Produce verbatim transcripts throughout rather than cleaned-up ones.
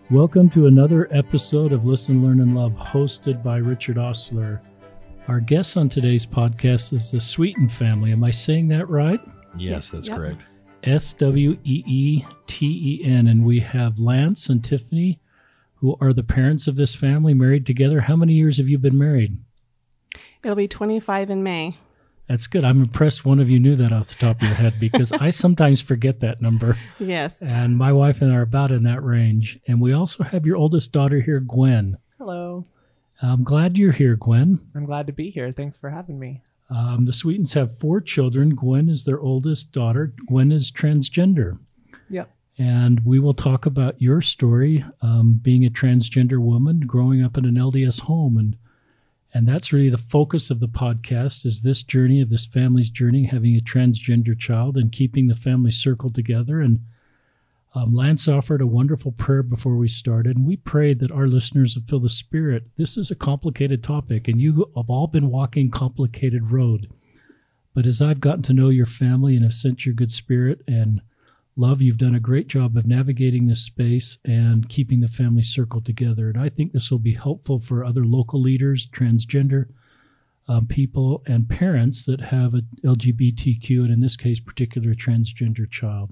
Welcome to another episode of Listen, Learn, and Love, hosted by Richard Ostler. Our guest on today's podcast is the Sweeten family. Am I saying that right? Yes, that's yep. correct. S W E E T E N. And we have Lance and Tiffany, who are the parents of this family, married together. How many years have you been married? It'll be twenty-five in May. That's good. I'm impressed one of you knew that off the top of your head, because I sometimes forget that number. Yes. And my wife and I are about in that range. And we also have your oldest daughter here, Gwen. Hello. I'm glad you're here, Gwen. I'm glad to be here. Thanks for having me. Um, the Sweetens have four children. Gwen is their oldest daughter. Gwen is transgender. Yep. And we will talk about your story, um, being a transgender woman, growing up in an L D S home. And And that's really the focus of the podcast, is this journey of this family's journey, having a transgender child and keeping the family circle together. And um, Lance offered a wonderful prayer before we started, and we prayed that our listeners would feel the Spirit. This is a complicated topic, and you have all been walking complicated road. But as I've gotten to know your family and have sent your good spirit and love, you've done a great job of navigating this space and keeping the family circle together. And I think this will be helpful for other local leaders, transgender um, people, and parents that have a L G B T Q, and in this case, particular transgender child.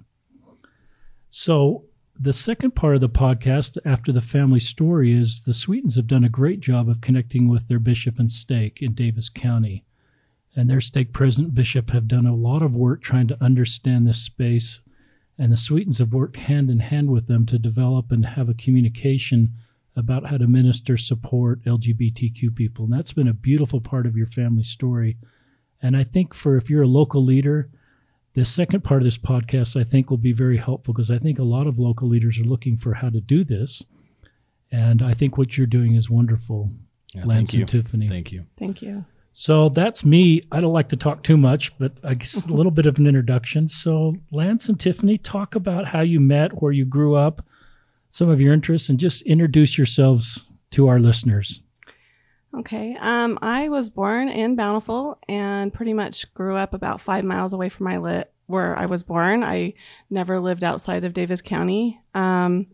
So the second part of the podcast, after the family story, is the Sweetens have done a great job of connecting with their bishop and stake in Davis County. And their stake president bishop have done a lot of work trying to understand this space. And the Sweetens have worked hand in hand with them to develop and have a communication about how to minister, support L G B T Q people. And that's been a beautiful part of your family story. And I think for if you're a local leader, the second part of this podcast, I think, will be very helpful, because I think a lot of local leaders are looking for how to do this. And I think what you're doing is wonderful, yeah, Lance thank and you. Tiffany. Thank you. Thank you. So that's me. I don't like to talk too much, but I guess a little bit of an introduction. So Lance and Tiffany, talk about how you met, where you grew up, some of your interests, and just introduce yourselves to our listeners. Okay. Um, I was born in Bountiful and pretty much grew up about five miles away from my lit where I was born. I never lived outside of Davis County. Um,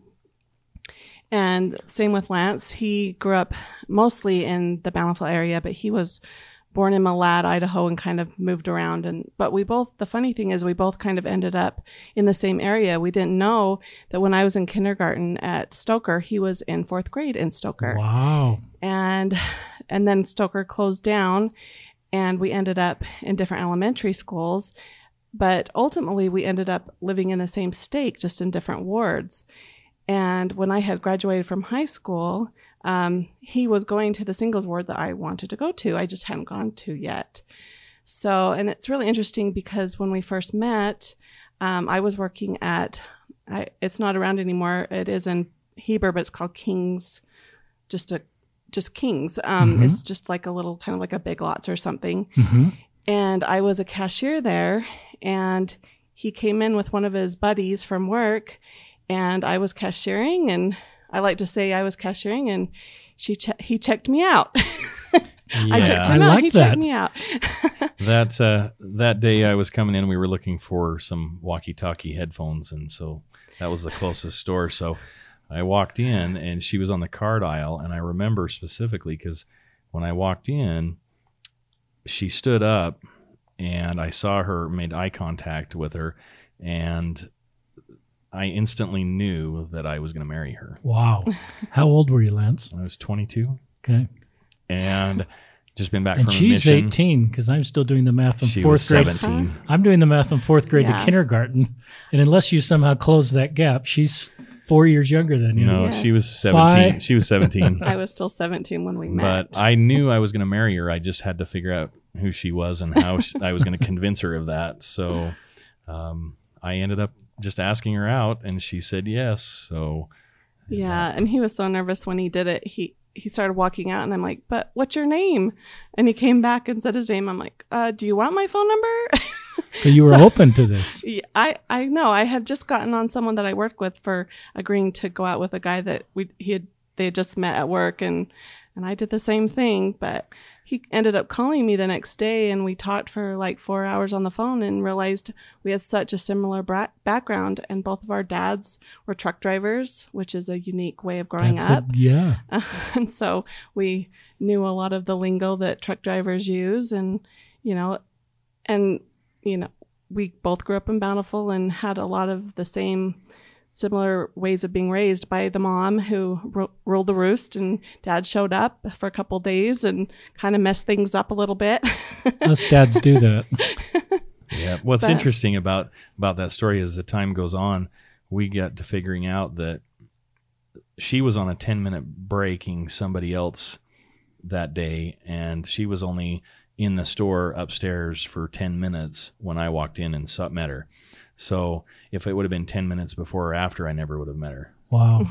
and same with Lance. He grew up mostly in the Bountiful area, but he was born in Malad, Idaho, and kind of moved around. And but we both, the funny thing is we both kind of ended up in the same area. We didn't know that when I was in kindergarten at Stoker, he was in fourth grade in Stoker. Wow. And and then Stoker closed down, and we ended up in different elementary schools. But ultimately, we ended up living in the same stake, just in different wards. And when I had graduated from high school, Um, he was going to the singles ward that I wanted to go to. I just hadn't gone to yet. So, and it's really interesting because when we first met, um, I was working at, I, it's not around anymore. It is in Heber, but it's called King's, just a, just King's. Um, mm-hmm. It's just like a little, kind of like a Big Lots or something. Mm-hmm. And I was a cashier there, and he came in with one of his buddies from work, and I was cashiering, and I like to say I was cashiering, and she che- he checked me out. Yeah. I checked I him out. like He that. checked me out. that uh, that day I was coming in, we were looking for some walkie-talkie headphones, and so that was the closest store. So I walked in, and she was on the card aisle, and I remember specifically because when I walked in, she stood up, and I saw her, made eye contact with her, and I instantly knew that I was going to marry her. Wow. How old were you, Lance? I was twenty-two. Okay. And just been back And from a she's mission. eighteen, because I'm still doing the math on She fourth was grade. seventeen. Huh? I'm doing the math on fourth grade Yeah. to kindergarten. And unless you somehow close that gap, she's four years younger than you. No, Yes. she was seventeen. Five. She was seventeen. I was still seventeen when we met. But I knew I was going to marry her. I just had to figure out who she was and how she, I was going to convince her of that. So um, I ended up just asking her out, and she said yes. So Yeah, and he was so nervous when he did it. He he started walking out, and I'm like, "But what's your name?" And he came back and said his name. I'm like, uh, "Do you want my phone number?" So you were So- open to this. Yeah, I I know. I had just gotten on someone that I worked with for agreeing to go out with a guy that we he had they had just met at work, and and I did the same thing. But he he ended up calling me the next day, and we talked for like four hours on the phone and realized we had such a similar bra- background, and both of our dads were truck drivers, which is a unique way of growing That's up. A, yeah. Uh, and so we knew a lot of the lingo that truck drivers use, and, you know, and, you know, we both grew up in Bountiful and had a lot of the same similar ways of being raised by the mom who ro- ruled the roost, and dad showed up for a couple days and kind of messed things up a little bit. Us dads do that. Yeah. What's But- interesting about, about that story is the time goes on, we get to figuring out that she was on a ten minute breaking somebody else that day, and she was only in the store upstairs for ten minutes when I walked in and saw, met her. So if it would have been ten minutes before or after, I never would have met her. Wow.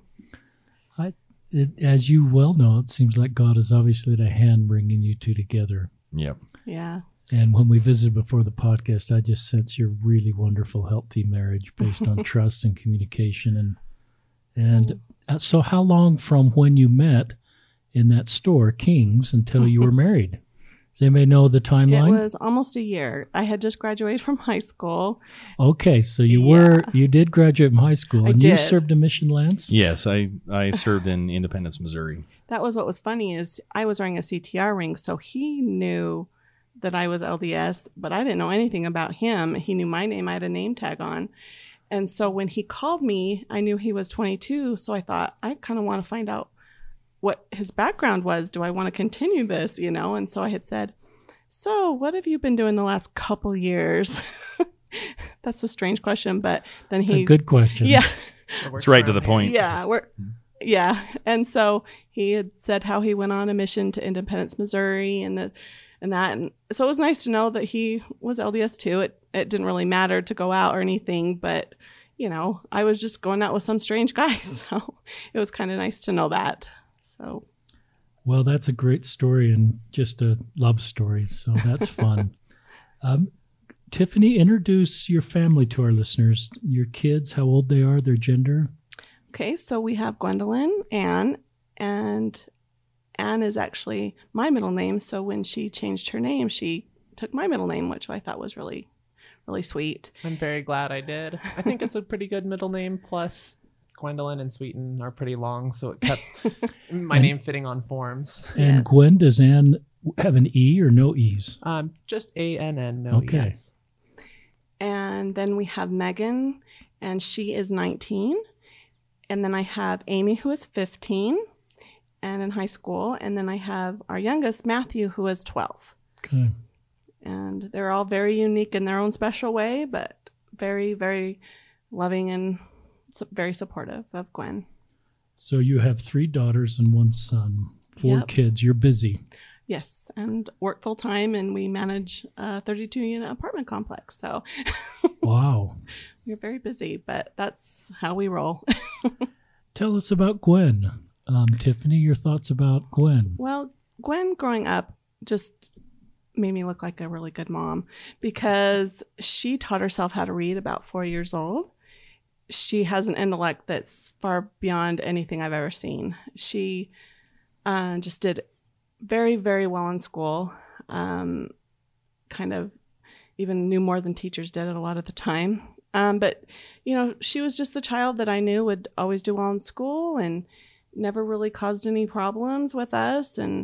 I, it, as you well know, it seems like God has obviously had a hand bringing you two together. Yep. Yeah. And when we visited before the podcast, I just sense your really wonderful, healthy marriage based on trust and communication. And and uh, so how long from when you met in that store, King's, until you were married? Does anybody know the timeline? It was almost a year. I had just graduated from high school. Okay, so you Yeah. were you did graduate from high school, I and you did. served a mission, Lance. Yes, I, I served in Independence, Missouri. That was what was funny is I was wearing a C T R ring, so he knew that I was L D S, but I didn't know anything about him. He knew my name. I had a name tag on. And so when he called me, I knew he was twenty-two, so I thought, I kind of want to find out what his background was. Do I want to continue this, you know? And so I had said, so what have you been doing the last couple years? That's a strange question, but then It's he... a good question. Yeah. It's right to the point. Yeah, we're yeah, and so he had said how he went on a mission to Independence, Missouri, and the and that, and so it was nice to know that he was L D S too. It it didn't really matter to go out or anything, but you know, I was just going out with some strange guy, so it was kind of nice to know that. So Well, that's a great story and just a love story, so that's fun. um, Tiffany, introduce your family to our listeners. Your kids, how old they are, their gender. okay, so we have Gwendolyn, Anne, and Anne is actually my middle name. So when she changed her name, she took my middle name, which I thought was really, really sweet. I'm very glad I did. I think it's a pretty good middle name. Plus, Gwendolyn and Sweeten are pretty long, so it kept my And- name fitting on forms. And Yes. Gwen, does Anne have an E or no E's? Um, just A N N, no Okay. yes. And then we have Megan, and she is nineteen. And then I have Amy, who is fifteen and in high school. And then I have our youngest, Matthew, who is twelve. Okay. And they're all very unique in their own special way, but very, very loving and su- very supportive of Gwen. So you have three daughters and one son, four Yep. kids. You're busy. Yes, and work full time, and we manage a thirty-two unit apartment complex. So Wow. we're very busy, but that's how we roll. Tell us about Gwen. Um, Tiffany, your thoughts about Gwen. Well, Gwen growing up just made me look like a really good mom because she taught herself how to read about four years old. She has an intellect that's far beyond anything I've ever seen. She uh, just did very, very well in school. Um, kind of even knew more than teachers did a lot of the time. Um, but, you know, she was just the child that I knew would always do well in school and never really caused any problems with us. And,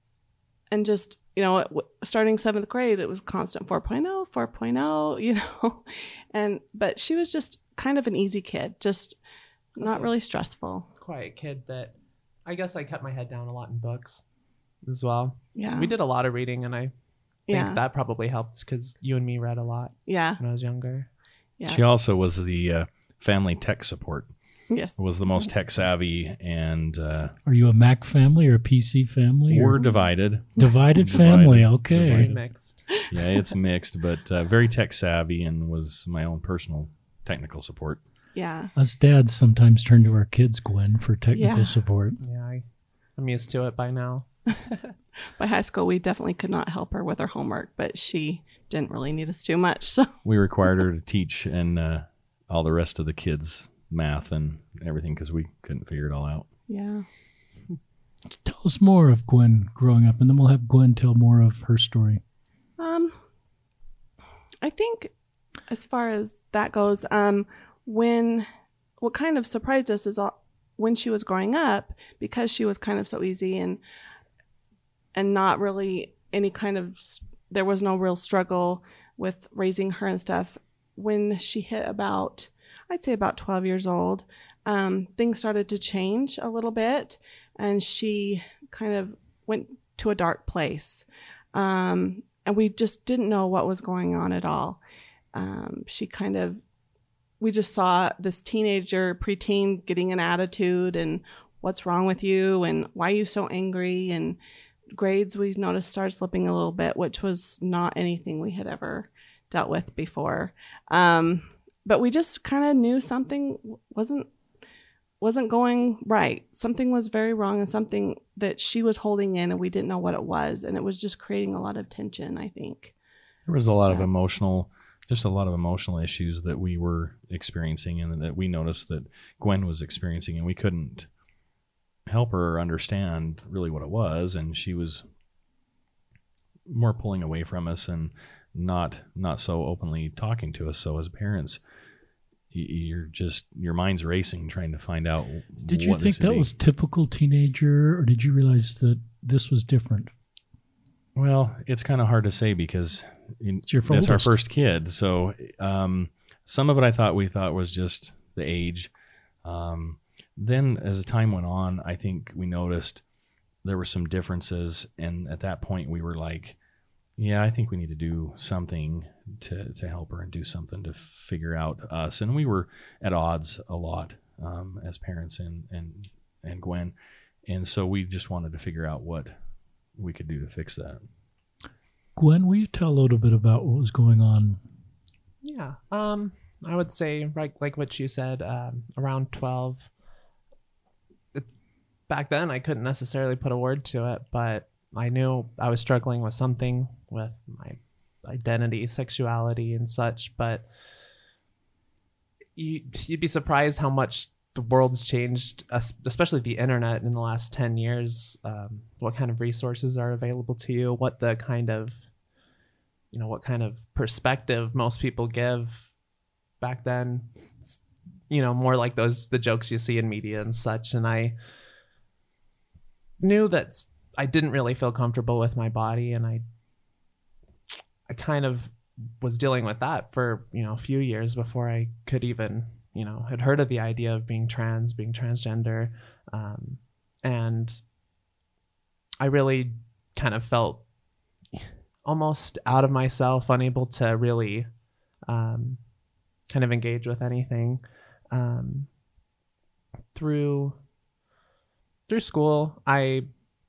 and just, you know, w- starting seventh grade, it was constant four point oh, four point oh, you know, and, but she was just kind of an easy kid, just not Awesome. really stressful. Quiet kid that I guess I kept my head down a lot in books as well. Yeah. We did a lot of reading, and I think Yeah. that probably helped because you and me read a lot Yeah. when I was younger. Yeah. She also was the uh, family tech support, Yes. was the most tech savvy, and uh, Are you a Mac family or a P C family? we're or divided. divided Divided. family. Okay. Very Divided. mixed. Yeah, it's mixed, but uh, very tech savvy, and was my own personal technical support. Yeah. Us dads sometimes turn to our kids, Gwen, for technical Yeah. support. Yeah, I, I'm used to it by now. By high school, we definitely could not help her with her homework, but she didn't really need us too much. So We required her to teach and uh, all the rest of the kids math and everything because we couldn't figure it all out. yeah. Tell us more of Gwen growing up, and then we'll have Gwen tell more of her story. Um, I think as far as that goes, um, when what kind of surprised us is all, when she was growing up, because she was kind of so easy and and not really any kind of, there was no real struggle with raising her and stuff. When she hit about, I'd say about twelve years old, um, things started to change a little bit, and she kind of went to a dark place. Um, and we just didn't know what was going on at all. Um, she kind of, we just saw this teenager, preteen, getting an attitude and what's wrong with you and why are you so angry, and grades we noticed started slipping a little bit, which was not anything we had ever dealt with before. Um, but we just kind of knew something wasn't wasn't going right. Something was very wrong, and something that she was holding in, and we didn't know what it was, and it was just creating a lot of tension, I think. There was a lot Yeah. of emotional, just a lot of emotional issues that we were experiencing, and that we noticed that Gwen was experiencing, and we couldn't help her understand really what it was, and she was more pulling away from us and not not so openly talking to us. So as parents, y- you're just, your mind's racing trying to find out. Did you what think this would that be. was typical teenager, or did you realize that this was different? Well, it's kind of hard to say because in, It's your that's our oldest. first kid. So um, some of it I thought we thought was just the age. Um, then as time went on, I think we noticed there were some differences. And at that point we were like, yeah, I think we need to do something to, to help her and do something to figure out us. And we were at odds a lot um, as parents and, and, and Gwen. And so we just wanted to figure out what we could do to fix that. Gwen, will you tell a little bit about what was going on? Yeah. Um, I would say, like, like what you said, um, around twelve. It, back then, I couldn't necessarily put a word to it, but I knew I was struggling with something with my identity, sexuality, and such. But you, you'd be surprised how much the world's changed, es- especially the internet in the last ten years. Um, what kind of resources are available to you? What the kind of, you know, what kind of perspective most people give. Back then, it's, you know, more like those, the jokes you see in media and such. And I knew that s- I didn't really feel comfortable with my body, and I, I kind of was dealing with that for, you know, a few years before I could even, you know, had heard of the idea of being trans, being transgender. Um, and I really kind of felt almost out of myself, unable to really um, kind of engage with anything. Um, through through school, I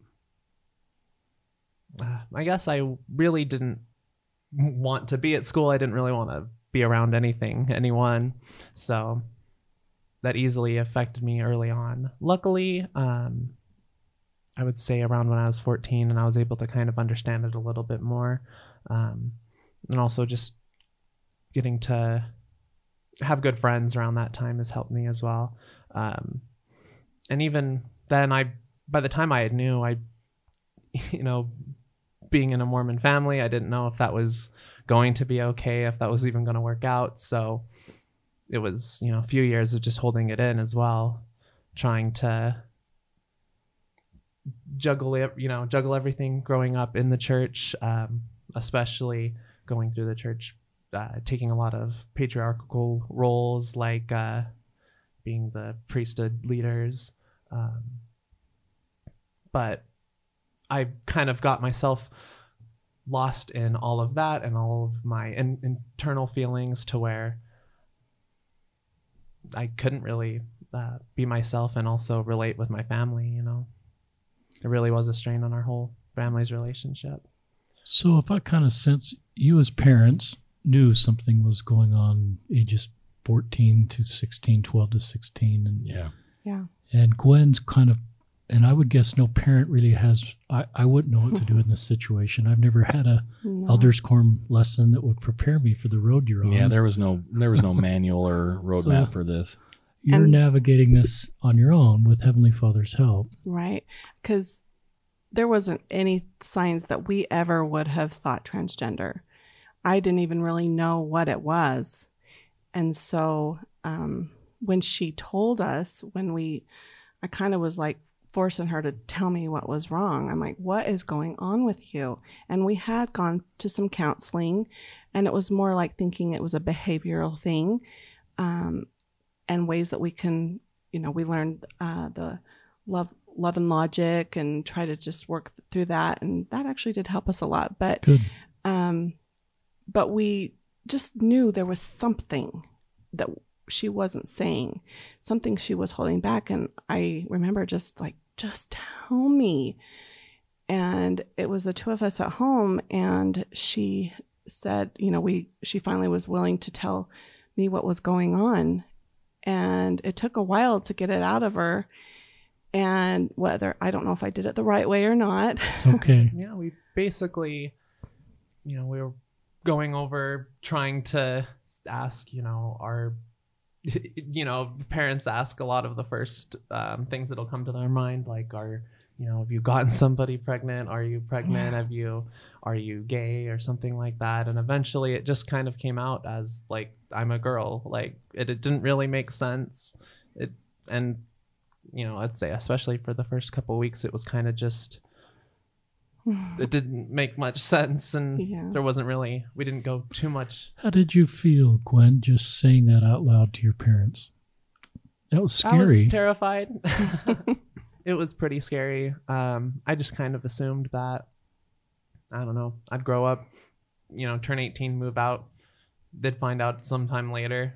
uh, I guess I really didn't want to be at school. I didn't really want to be around anything, anyone. So that easily affected me early on. Luckily, um, I would say around when I was fourteen, and I was able to kind of understand it a little bit more. Um, and also just getting to have good friends around that time has helped me as well. Um, and even then, I, by the time I knew, I, you know, being in a Mormon family, I didn't know if that was going to be okay, if that was even going to work out. So it was, you know, a few years of just holding it in as well, trying to juggle it, you know, juggle everything growing up in the church, um, especially going through the church, uh, taking a lot of patriarchal roles, like uh, being the priesthood leaders. Um, but I kind of got myself lost in all of that and all of my in- internal feelings, to where I couldn't really uh, be myself and also relate with my family. You know, it really was a strain on our whole family's relationship. So if I kind of sense you as parents knew something was going on ages fourteen to sixteen, twelve to sixteen. And, Yeah. Yeah. and Gwen's kind of, and I would guess no parent really has, I, I wouldn't know what to do in this situation. I've never had a No. elders quorum lesson that would prepare me for the road you're on. Yeah, there was no there was no manual or roadmap So- for this. You're And- navigating this on your own with Heavenly Father's help. Right. Because there wasn't any signs that we ever would have thought transgender. I didn't even really know what it was. And so um, when she told us, when we, I kind of was like forcing her to tell me what was wrong. I'm like, what is going on with you? And we had gone to some counseling, and it was more like thinking it was a behavioral thing, um, and ways that we can, you know, we learned uh, the love, love and logic, and try to just work through that. And that actually did help us a lot. But, Good. um, but we just knew there was something that she wasn't saying, something she was holding back. And I remember just like, just tell me. And it was the two of us at home, and she said, you know, we, she finally was willing to tell me what was going on. And it took a while to get it out of her. And whether, I don't know if I did it the right way or not. It's okay. Yeah, we basically, you know, we were going over trying to ask, you know, our, you know, parents ask a lot of the first um, things that'll come to their mind, like, are, you know, have you gotten somebody pregnant? Are you pregnant? Yeah. Have you, are you gay or something like that? And eventually it just kind of came out as like, I'm a girl. Like it, it didn't really make sense. It, and, you know, I'd say, especially for the first couple of weeks, it was kind of just, it didn't make much sense. And Yeah. there wasn't really, we didn't go too much. How did you feel, Gwen, just saying that out loud to your parents? That was I was scary. terrified. It was pretty scary. Um, I just kind of assumed that, I don't know, I'd grow up, you know, turn eighteen, move out. Did find out sometime later.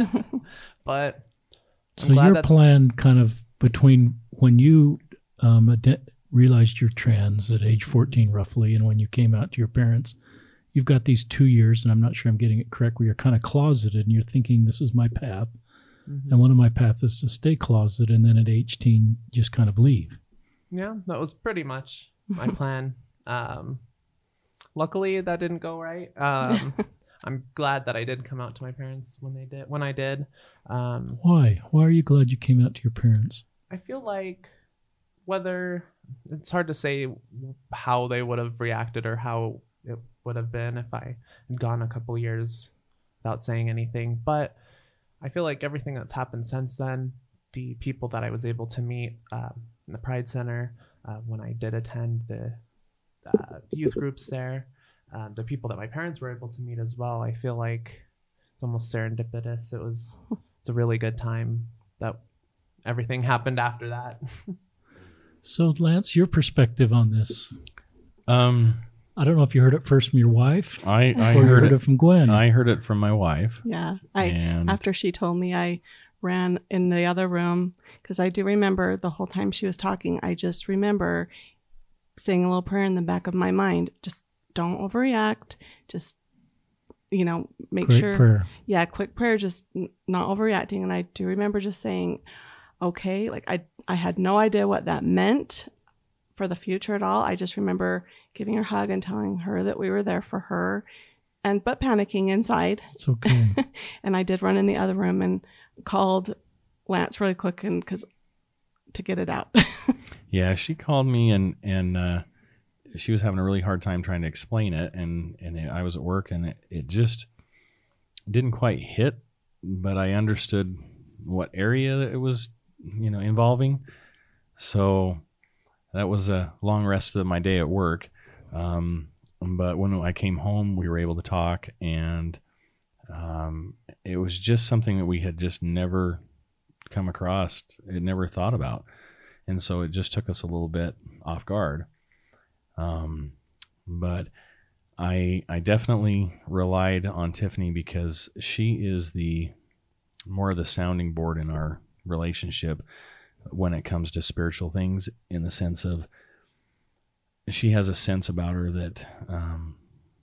But I'm So glad your that- plan kind of between when you um, ad- realized you're trans at age fourteen roughly, and when you came out to your parents, you've got these two years, and I'm not sure I'm getting it correct, where you're kind of closeted and you're thinking, this is my path. Mhm. And one of my paths is to stay closeted, and then at eighteen, just kind of leave. Yeah, that was pretty much my plan. Um, luckily, that didn't go right. Um, I'm glad that I did come out to my parents when they did. When I did, um, Why? Why are you glad you came out to your parents? I feel like whether it's hard to say how they would have reacted or how it would have been if I had gone a couple years without saying anything, but I feel like everything that's happened since then, the people that I was able to meet um, in the Pride Center, uh, when I did attend the uh, youth groups there, uh, the people that my parents were able to meet as well, I feel like it's almost serendipitous. It was it's a really good time that everything happened after that. So, Lance, your perspective on this. Um, I don't know if you heard it first from your wife I, I or you heard heard it. it from Gwen. I heard it from my wife. Yeah. I, And after she told me, I ran in the other room, because I do remember the whole time she was talking, I just remember saying a little prayer in the back of my mind. Just don't overreact. Just, you know, make Great sure. prayer. Yeah, quick prayer, just n- not overreacting. And I do remember just saying, okay, like I, I had no idea what that meant for the future at all. I just remember giving her a hug and telling her that we were there for her, and but panicking inside. It's okay. And I did run in the other room and called Lance really quick, and because to get it out. yeah, she called me and and uh, she was having a really hard time trying to explain it, and and it, I was at work, and it, it just didn't quite hit, but I understood what area it was, you know, involving. So that was a long rest of my day at work. Um, but when I came home, we were able to talk, and um, it was just something that we had just never come across, had never thought about. And so it just took us a little bit off guard. Um, but I, I definitely relied on Tiffany because she is the more of the sounding board in our relationship when it comes to spiritual things, in the sense of she has a sense about her that um,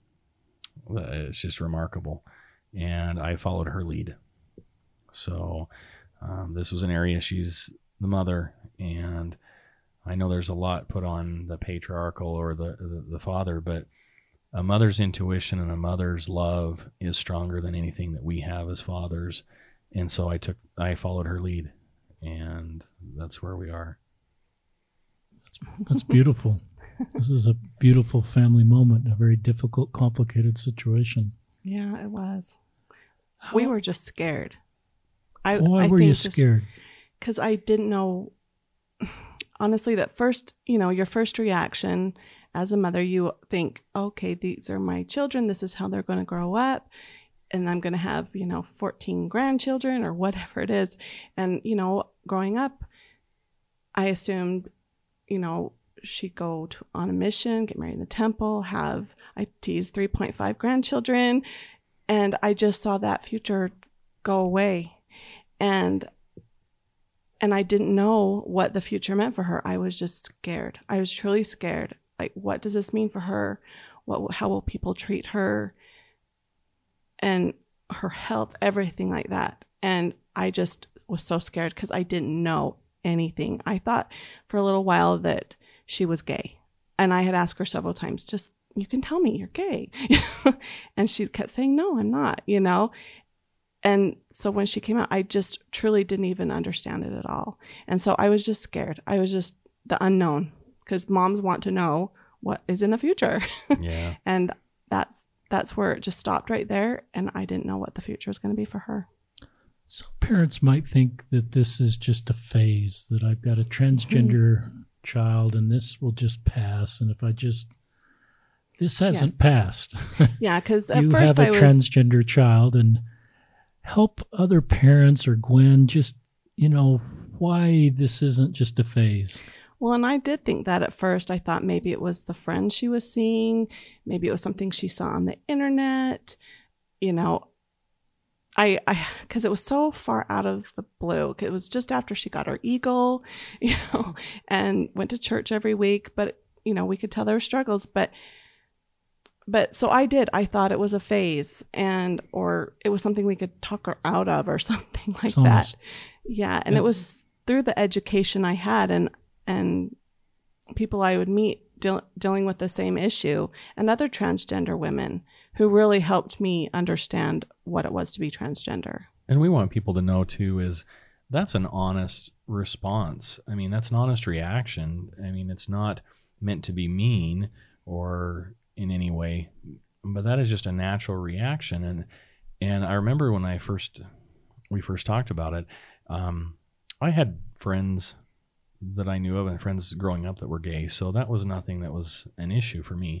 it's just remarkable. And I followed her lead. So um, this was an area, she's the mother, and I know there's a lot put on the patriarchal or the, the, the father, but a mother's intuition and a mother's love is stronger than anything that we have as fathers. And so I took, I followed her lead, and that's where we are. That's, that's beautiful. This is a beautiful family moment, a very difficult, complicated situation. Yeah, it was. How, We were just scared. I, why I were think you just- scared? Because I didn't know, honestly, that first, you know, your first reaction as a mother, you think, okay, these are my children. This is how they're going to grow up. And I'm going to have, you know, fourteen grandchildren or whatever it is. And, you know, growing up, I assumed, you know, she'd go to, on a mission, get married in the temple, have, I teased three point five grandchildren. And I just saw that future go away. And And I didn't know what the future meant for her. I was just scared. I was truly scared. Like, what does this mean for her? What, how will people treat her? And her health, everything like that. And I just was so scared because I didn't know anything. I thought for a little while that she was gay. And I had asked her several times, just, you can tell me you're gay. And she kept saying, no, I'm not, you know? And so when she came out, I just truly didn't even understand it at all. And so I was just scared. I was just the unknown, because moms want to know what is in the future. Yeah. And that's that's where it just stopped right there. And I didn't know what the future was going to be for her. Some parents might think that this is just a phase, that I've got a transgender mm-hmm. child and this will just pass. And if I just, this hasn't Yes. passed. Yeah, because at you first have a I was... transgender child, and help other parents or Gwen just, you know, why this isn't just a phase. Well, and I did think that at first. I thought maybe it was the friends she was seeing. Maybe it was something she saw on the internet. You know, I, I, because it was so far out of the blue. It was just after she got her eagle, you know, and went to church every week. But, you know, we could tell there were struggles. But, but so I did. I thought it was a phase, and, or it was something we could talk her out of or something like that. Almost. Yeah. And Yeah. it was through the education I had, and, and people I would meet deal, dealing with the same issue, and other transgender women who really helped me understand what it was to be transgender. And we want people to know too, is that's an honest response. I mean, that's an honest reaction. I mean, it's not meant to be mean or in any way, but that is just a natural reaction. And, and I remember when I first, we first talked about it, um, I had friends that I knew of and friends growing up that were gay. So that was nothing that was an issue for me.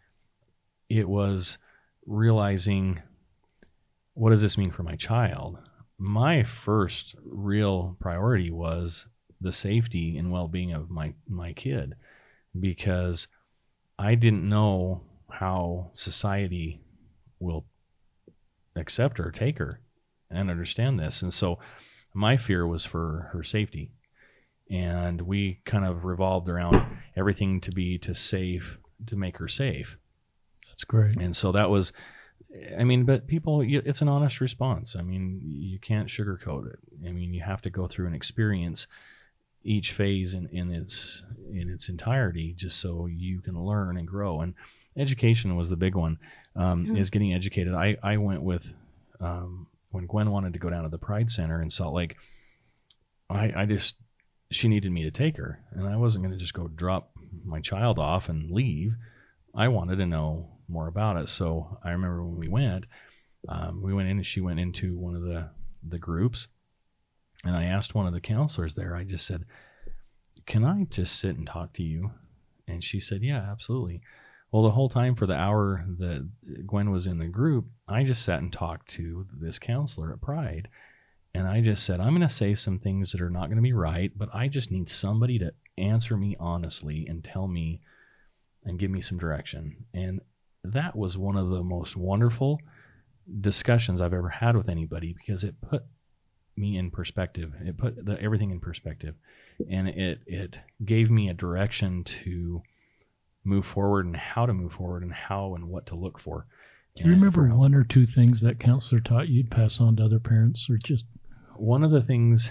It was realizing, what does this mean for my child? My first real priority was the safety and well-being of my, my kid, because I didn't know how society will accept her, take her, and understand this. And so my fear was for her safety. And we kind of revolved around everything to be to safe, to make her safe. That's great. And so that was, I mean, but people, it's an honest response. I mean, you can't sugarcoat it. I mean, you have to go through and experience each phase in, in its in its entirety, just so you can learn and grow. And education was the big one, um, Yeah. is getting educated. I, I went with, um, when Gwen wanted to go down to the Pride Center in Salt Lake, I, I just, she needed me to take her, and I wasn't going to just go drop my child off and leave. I wanted to know more about it. So I remember when we went, um, we went in and she went into one of the, the groups, and I asked one of the counselors there, I just said, can I just sit and talk to you? And she said, yeah, absolutely. Well, the whole time for the hour that Gwen was in the group, I just sat and talked to this counselor at Pride. And I just said, I'm going to say some things that are not going to be right, but I just need somebody to answer me honestly and tell me and give me some direction. And that was one of the most wonderful discussions I've ever had with anybody, because it put me in perspective. It put the, everything in perspective. And it, it gave me a direction to move forward and how to move forward and how and what to look for. Do you remember one or two things that counselor taught you'd pass on to other parents, or just... One of the things,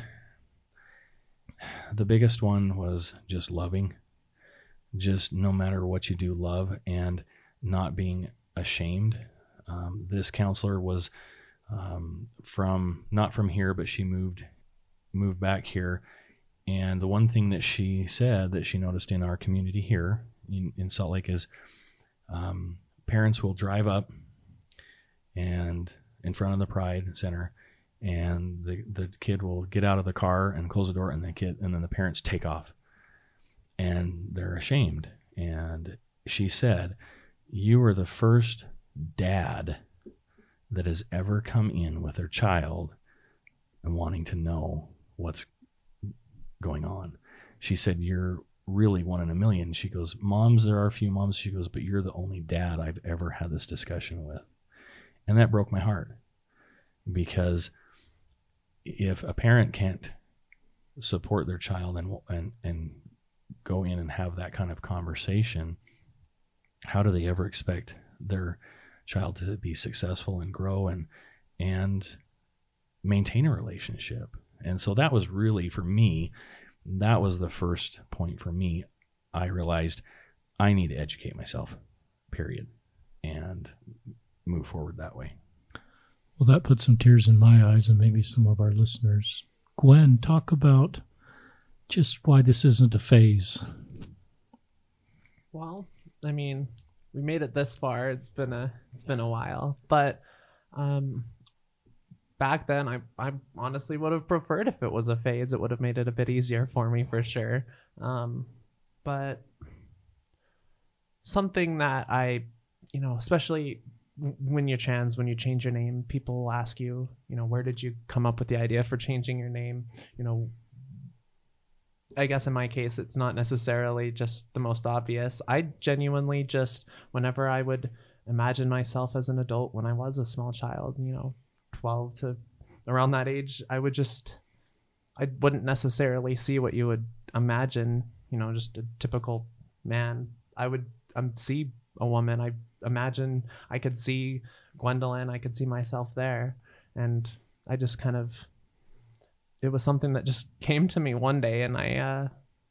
the biggest one was just loving, just no matter what you do, love, and not being ashamed. Um, this counselor was um, from not from here, but she moved moved back here. And the one thing that she said that she noticed in our community here in, in Salt Lake is um, parents will drive up and in front of the Pride Center, and the the kid will get out of the car and close the door, and the kid and then the parents take off, and they're ashamed. And she said, "You are the first dad that has ever come in with their child and wanting to know what's going on." She said, "You're really one in a million." She goes, "Moms, there are a few moms." She goes, "But you're the only dad I've ever had this discussion with." And that broke my heart, because if a parent can't support their child and and and go in and have that kind of conversation, how do they ever expect their child to be successful and grow and and maintain a relationship? And so that was really, for me, that was the first point for me. I realized I need to educate myself, period, and move forward that way. Well, that put some tears in my eyes and maybe some of our listeners. Gwen, talk about just why this isn't a phase. Well, I mean, we made it this far. It's been a it's been a while, but um, back then, I I honestly would have preferred if it was a phase. It would have made it a bit easier for me for sure. Um, but something that I, you know, especially when you're trans, when you change your name, people will ask you, you know, where did you come up with the idea for changing your name? You know, I guess in my case, it's not necessarily just the most obvious. I genuinely just, whenever I would imagine myself as an adult when I was a small child, you know, twelve to around that age, I would just, I wouldn't necessarily see what you would imagine, you know, just a typical man. I would um, see a woman. I imagine I could see Gwendolyn. I could see myself there. And I just kind of, it was something that just came to me one day, and I, uh,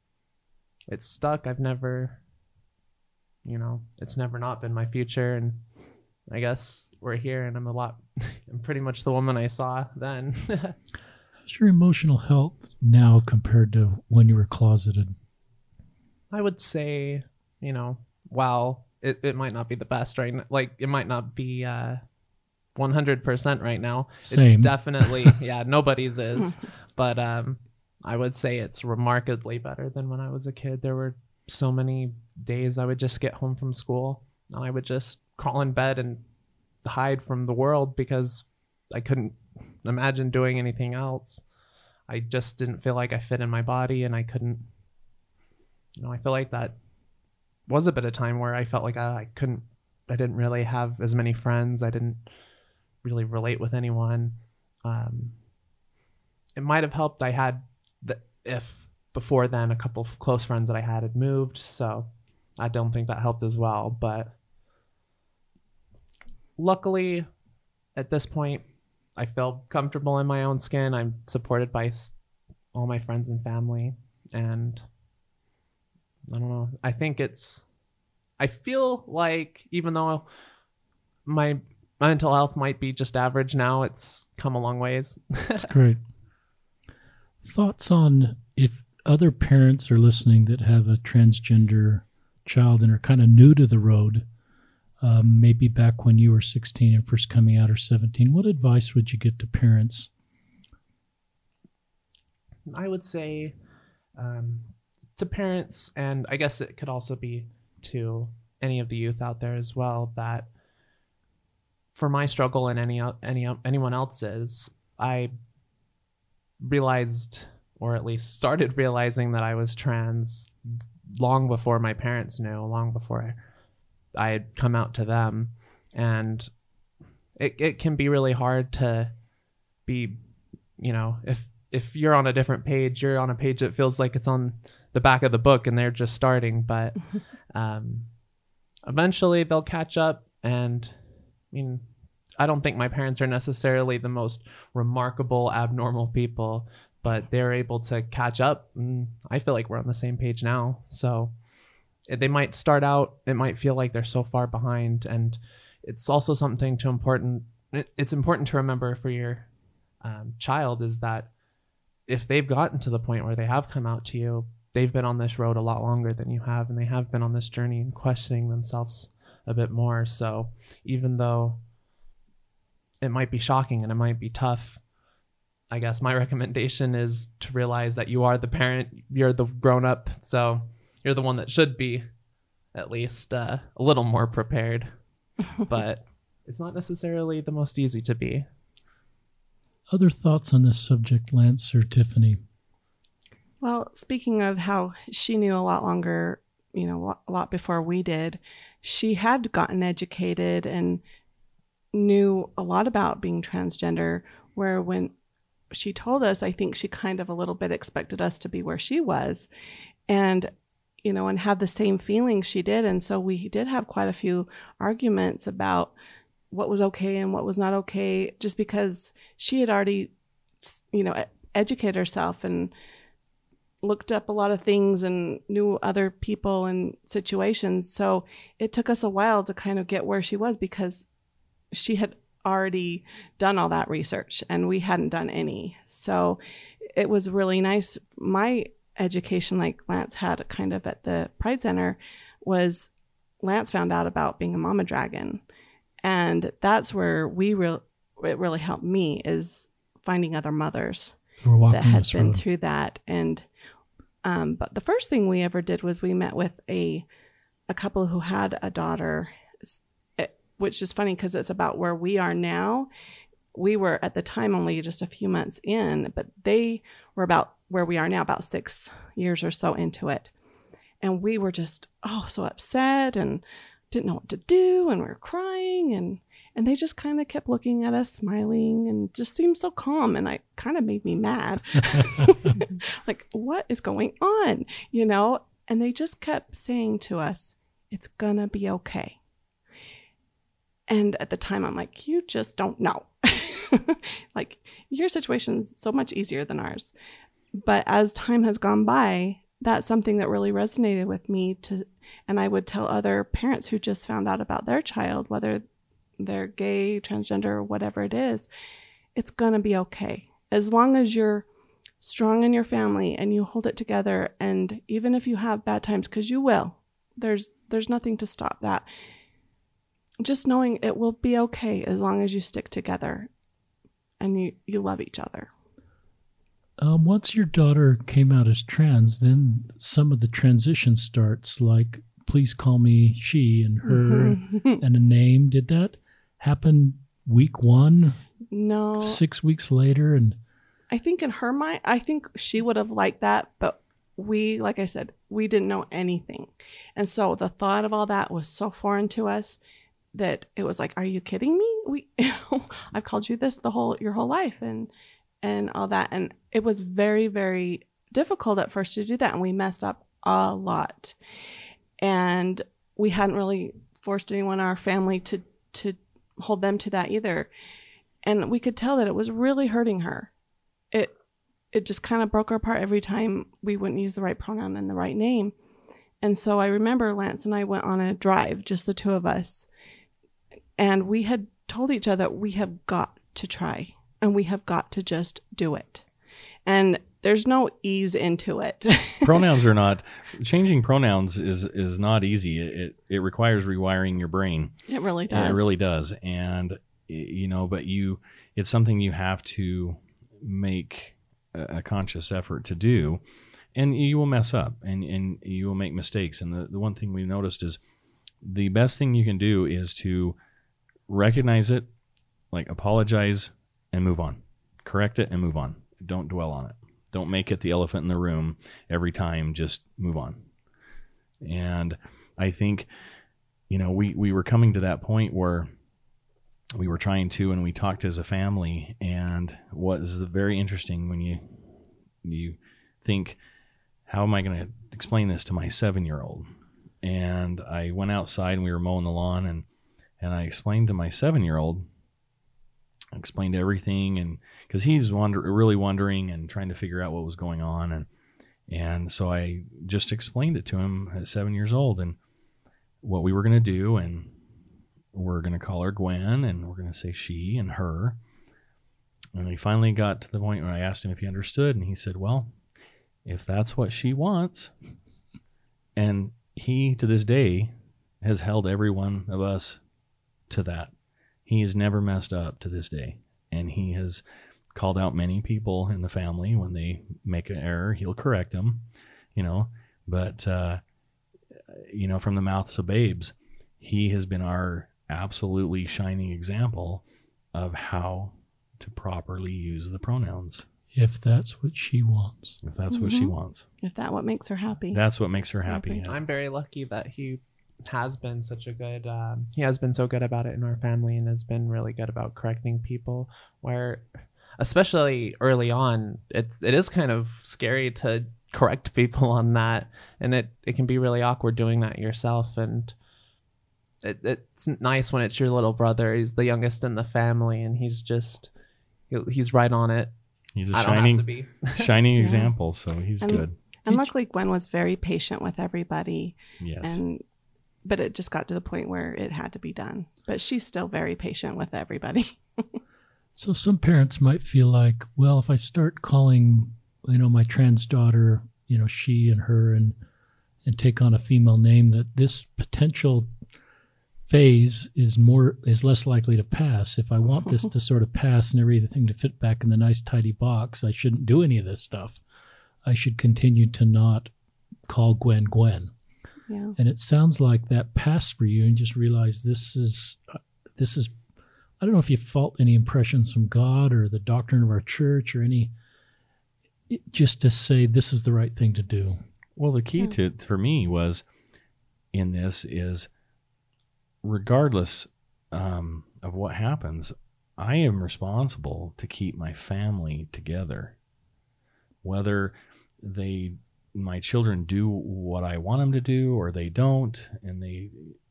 it stuck. I've never, you know, it's never not been my future. And I guess we're here, and I'm a lot, I'm pretty much the woman I saw then. How's your emotional health now compared to when you were closeted? I would say, you know, wow, it, it might not be the best right now. Like, it might not be uh, one hundred percent right now. Same. It's definitely, yeah, nobody's is. But um, I would say it's remarkably better than when I was a kid. There were so many days I would just get home from school, and I would just crawl in bed and hide from the world because I couldn't imagine doing anything else. I just didn't feel like I fit in my body, and I couldn't, you know, I feel like that was a bit of time where I felt like I, I couldn't, I didn't really have as many friends. I didn't really relate with anyone. Um, it might have helped. I had, the, if before then, a couple of close friends that I had had moved, so I don't think that helped as well. But luckily, at this point, I feel comfortable in my own skin. I'm supported by all my friends and family, and I don't know. I think it's, I feel like even though my mental health might be just average now, it's come a long ways. That's great. Thoughts on if other parents are listening that have a transgender child and are kind of new to the road, um, maybe back when you were sixteen and first coming out, or seventeen, what advice would you give to parents? I would say um, to parents, and I guess it could also be to any of the youth out there as well, that for my struggle and any any anyone else's, I realized, or at least started realizing, that I was trans long before my parents knew, long before I had come out to them. And it it can be really hard to be, you know, if if you're on a different page, you're on a page that feels like it's on the back of the book and they're just starting, but um, eventually they'll catch up. And I mean, I don't think my parents are necessarily the most remarkable, abnormal people, but they're able to catch up. And I feel like we're on the same page now. So they might start out, it might feel like they're so far behind. And it's also something to important it, it's important to remember for your um, child is that if they've gotten to the point where they have come out to you, they've been on this road a lot longer than you have, and they have been on this journey and questioning themselves a bit more. So even though it might be shocking and it might be tough, I guess my recommendation is to realize that you are the parent, you're the grown up, so you're the one that should be at least uh, a little more prepared. But it's not necessarily the most easy to be. Other thoughts on this subject, Lance or Tiffany? Well, speaking of how she knew a lot longer, you know, a lot before we did, she had gotten educated and knew a lot about being transgender, where when she told us, I think she kind of a little bit expected us to be where she was and, you know, and have the same feelings she did. And so we did have quite a few arguments about what was okay and what was not okay, just because she had already, you know, educated herself and looked up a lot of things and knew other people and situations. So it took us a while to kind of get where she was, because she had already done all that research and we hadn't done any. So it was really nice. My education, like Lance had kind of at the Pride Center, was Lance found out about being a mama dragon. And that's where we real it really helped me, is finding other mothers that had been road. through that. And um, but the first thing we ever did was we met with a a couple who had a daughter, which is funny because it's about where we are now. We were at the time only just a few months in, but they were about where we are now, about six years or so into it. And we were just, oh, so upset and didn't know what to do. And we were crying, and, and they just kind of kept looking at us, smiling, and just seemed so calm. And it kind of made me mad. Like, what is going on? You know? And they just kept saying to us, it's gonna be okay. And at the time, I'm like, you just don't know. Like, your situation's so much easier than ours. But as time has gone by, that's something that really resonated with me. To, and I would tell other parents who just found out about their child, whether they're gay, transgender, or whatever it is, it's going to be okay. As long as you're strong in your family and you hold it together. And even if you have bad times, because you will, there's there's nothing to stop that. Just knowing it will be okay as long as you stick together and you, you love each other. Um, once your daughter came out as trans, then some of the transition starts, like, please call me she and her and a name. Did that happen week one? No. Six weeks later? And I think in her mind, I think she would have liked that, but we, like I said, we didn't know anything. And so the thought of all that was so foreign to us that it was like, are you kidding me? We, I've called you this the whole, your whole life and, and all that. And it was very, very difficult at first to do that. And we messed up a lot. And we hadn't really forced anyone in our family to, to hold them to that either. And we could tell that it was really hurting her. It, it just kind of broke her apart every time we wouldn't use the right pronoun and the right name. And so I remember Lance and I went on a drive, just the two of us. And we had told each other, we have got to try and we have got to just do it. And there's no ease into it. Pronouns are not, changing pronouns is, is not easy. It, it requires rewiring your brain. It really does. And it really does. And, you know, but you, it's something you have to make a, a conscious effort to do. And you will mess up and, and you will make mistakes. And the, the one thing we noticed is the best thing you can do is to recognize it, like apologize and move on. Correct it and move on. Don't dwell on it. Don't make it the elephant in the room every time. Just move on. And I think, you know, we, we were coming to that point where we were trying to, and we talked as a family, and what is very interesting when you, you think, how am I going to explain this to my seven-year-old? And I went outside and we were mowing the lawn, and, and I explained to my seven-year-old, I explained everything, and because he's wonder, really wondering and trying to figure out what was going on. And, and so I just explained it to him at seven years old and what we were going to do. And, we're going to call her Gwen, and we're going to say she and her. And we finally got to the point where I asked him if he understood, and he said, well, if that's what she wants. And he, to this day, has held every one of us to that. He has never messed up to this day. And he has called out many people in the family when they make an error. He'll correct them, you know. But, uh, you know, from the mouths of babes, he has been our absolutely shining example of how to properly use the pronouns. If that's what she wants. If that's mm-hmm. what she wants. If that what makes her happy. That's what makes her happy. happy. Yeah. I'm very lucky that he has been such a good, um, he has been so good about it in our family and has been really good about correcting people, where, especially early on, it it is kind of scary to correct people on that. And it, it can be really awkward doing that yourself. And it, it's nice when it's your little brother. He's the youngest in the family, and he's just, he's right on it. He's a I shining, don't have to be. shining Yeah. example, so he's And- good. And luckily, Gwen was very patient with everybody. Yes. And but it just got to the point where it had to be done. But she's still very patient with everybody. So some parents might feel like, well, if I start calling, you know, my trans daughter, you know, she and her, and and take on a female name, that this potential phase is more is less likely to pass. If I want this to sort of pass and everything to fit back in the nice tidy box, I shouldn't do any of this stuff. I should continue to not call Gwen Gwen. Yeah. And it sounds like that passed for you, and just realize this is uh, this is I don't know if you felt any impressions from God or the doctrine of our church or any, just to say this is the right thing to do. Well, the key Yeah. to for me was in this is, regardless um, of what happens, I am responsible to keep my family together. Whether they, my children do what I want them to do or they don't, and they,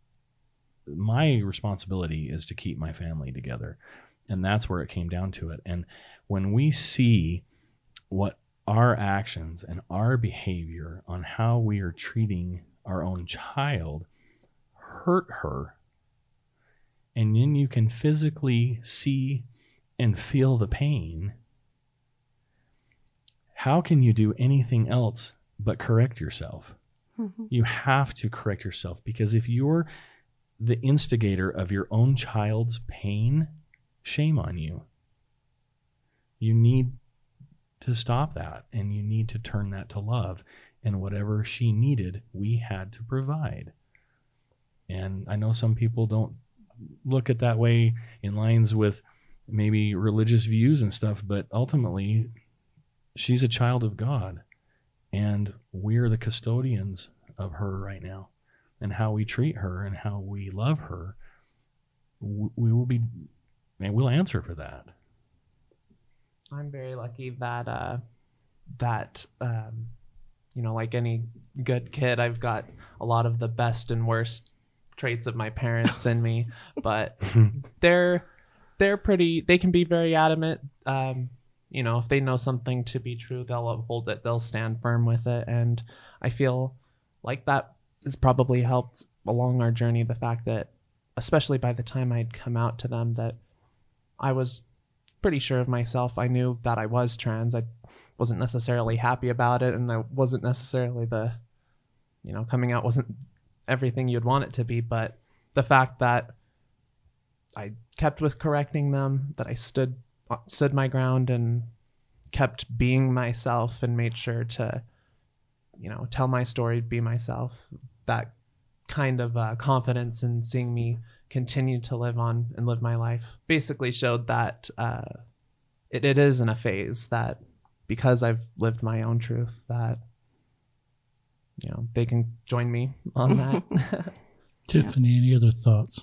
my responsibility is to keep my family together. And that's where it came down to it. And when we see what our actions and our behavior on how we are treating our own child hurt her, and then you can physically see and feel the pain, how can you do anything else but correct yourself? Mm-hmm. You have to correct yourself, because if you're the instigator of your own child's pain, shame on you. You need to stop that, and you need to turn that to love. And whatever she needed, we had to provide. And I know some people don't look at that way in lines with maybe religious views and stuff, but ultimately, she's a child of God, and we're the custodians of her right now. And how we treat her and how we love her, we will be, and we'll answer for that. I'm very lucky that uh, that um, you know, like any good kid, I've got a lot of the best and worst traits of my parents in me, but they're they're pretty. They can be very adamant. Um, you know, if they know something to be true, they'll uphold it. They'll stand firm with it, and I feel like that has probably helped along our journey. The fact that, especially by the time I'd come out to them, that I was pretty sure of myself. I knew that I was trans. I wasn't necessarily happy about it, and I wasn't necessarily the, you know, coming out wasn't everything you'd want it to be, but the fact that I kept with correcting them, that I stood stood my ground and kept being myself and made sure to, you know, tell my story, be myself, that kind of uh, confidence in seeing me continue to live on and live my life basically showed that uh, it, it isn't a phase, that because I've lived my own truth, that, you know, they can join me on that. Tiffany, any other thoughts?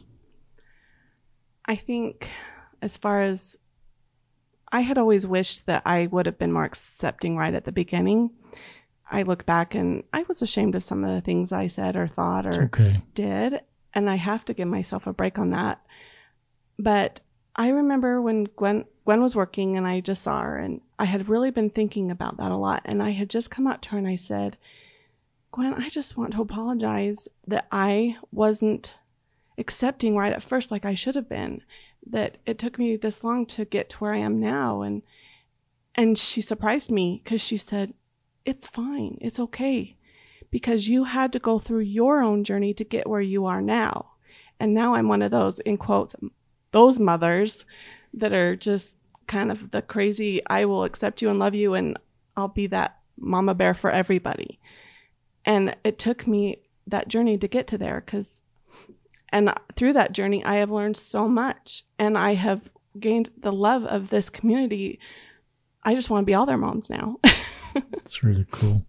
I think as far as, I had always wished that I would have been more accepting right at the beginning. I look back and I was ashamed of some of the things I said or thought or Okay. did, and I have to give myself a break on that. But I remember when Gwen Gwen was working and I just saw her, and I had really been thinking about that a lot, and I had just come up to her and I said, Gwen, I just want to apologize that I wasn't accepting right at first, like I should have been, that it took me this long to get to where I am now. And and she surprised me because she said, it's fine, it's okay, because you had to go through your own journey to get where you are now. And now I'm one of those, in quotes, those mothers that are just kind of the crazy, I will accept you and love you, and I'll be that mama bear for everybody. And it took me that journey to get to there, because, and through that journey, I have learned so much, and I have gained the love of this community. I just want to be all their moms now. It's really cool.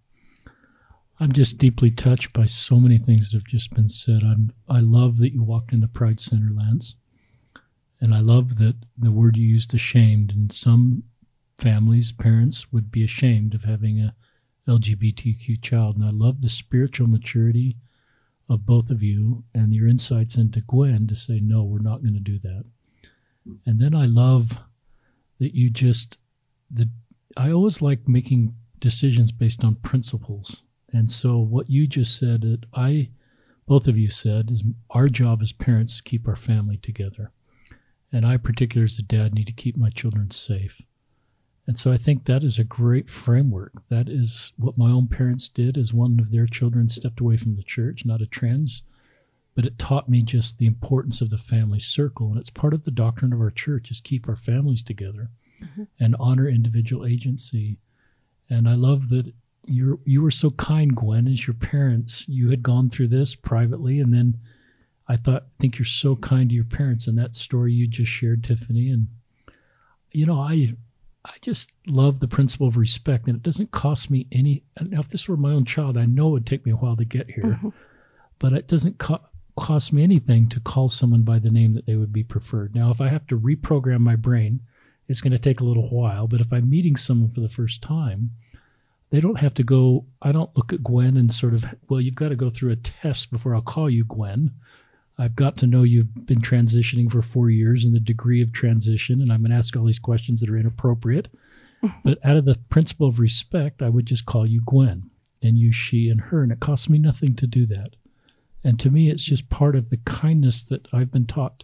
I'm just deeply touched by so many things that have just been said. I'm, I love that you walked into Pride Center, Lance. And I love that the word you used, ashamed. And some families, parents, would be ashamed of having a L G B T Q child. And I love the spiritual maturity of both of you and your insights into Gwen to say, no, we're not going to do that. And then I love that you just, the, I always like making decisions based on principles. And so what you just said, that I, both of you said, is our job as parents to keep our family together. And I, particularly as a dad, need to keep my children safe. And so I think that is a great framework. That is what my own parents did as one of their children stepped away from the church, not a trans, but it taught me just the importance of the family circle. And it's part of the doctrine of our church, is keep our families together mm-hmm. and honor individual agency. And I love that you're, you were so kind, Gwen, as your parents. You had gone through this privately, and then I thought, think you're so kind to your parents, and that story you just shared, Tiffany. And, you know, I I just love the principle of respect, and it doesn't cost me any. Now, if this were my own child, I know it would take me a while to get here, mm-hmm. but it doesn't co- cost me anything to call someone by the name that they would be preferred. Now, if I have to reprogram my brain, it's going to take a little while, but if I'm meeting someone for the first time, they don't have to go, I don't look at Gwen and sort of, well, you've got to go through a test before I'll call you Gwen. I've got to know you've been transitioning for four years and the degree of transition, and I'm going to ask all these questions that are inappropriate. But out of the principle of respect, I would just call you Gwen, and you she and her, and it costs me nothing to do that. And to me, it's just part of the kindness that I've been taught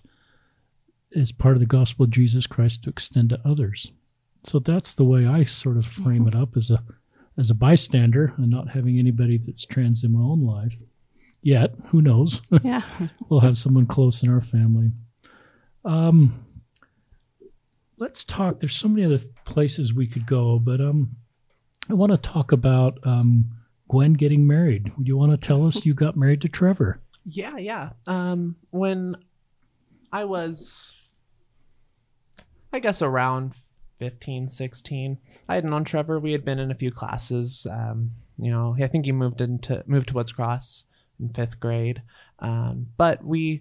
as part of the gospel of Jesus Christ to extend to others. So that's the way I sort of frame it up, as a as a bystander and not having anybody that's trans in my own life. Yet, who knows? Yeah. We'll have someone close in our family. Um, let's talk. There's so many other places we could go, but um, I want to talk about um, Gwen getting married. Would you want to tell us you got married to Trevor? Yeah, yeah. Um, when I was, I guess, around fifteen, sixteen, I had known Trevor. We had been in a few classes. Um, you know, I think he moved into moved to Woods Cross in fifth grade. Um, but we,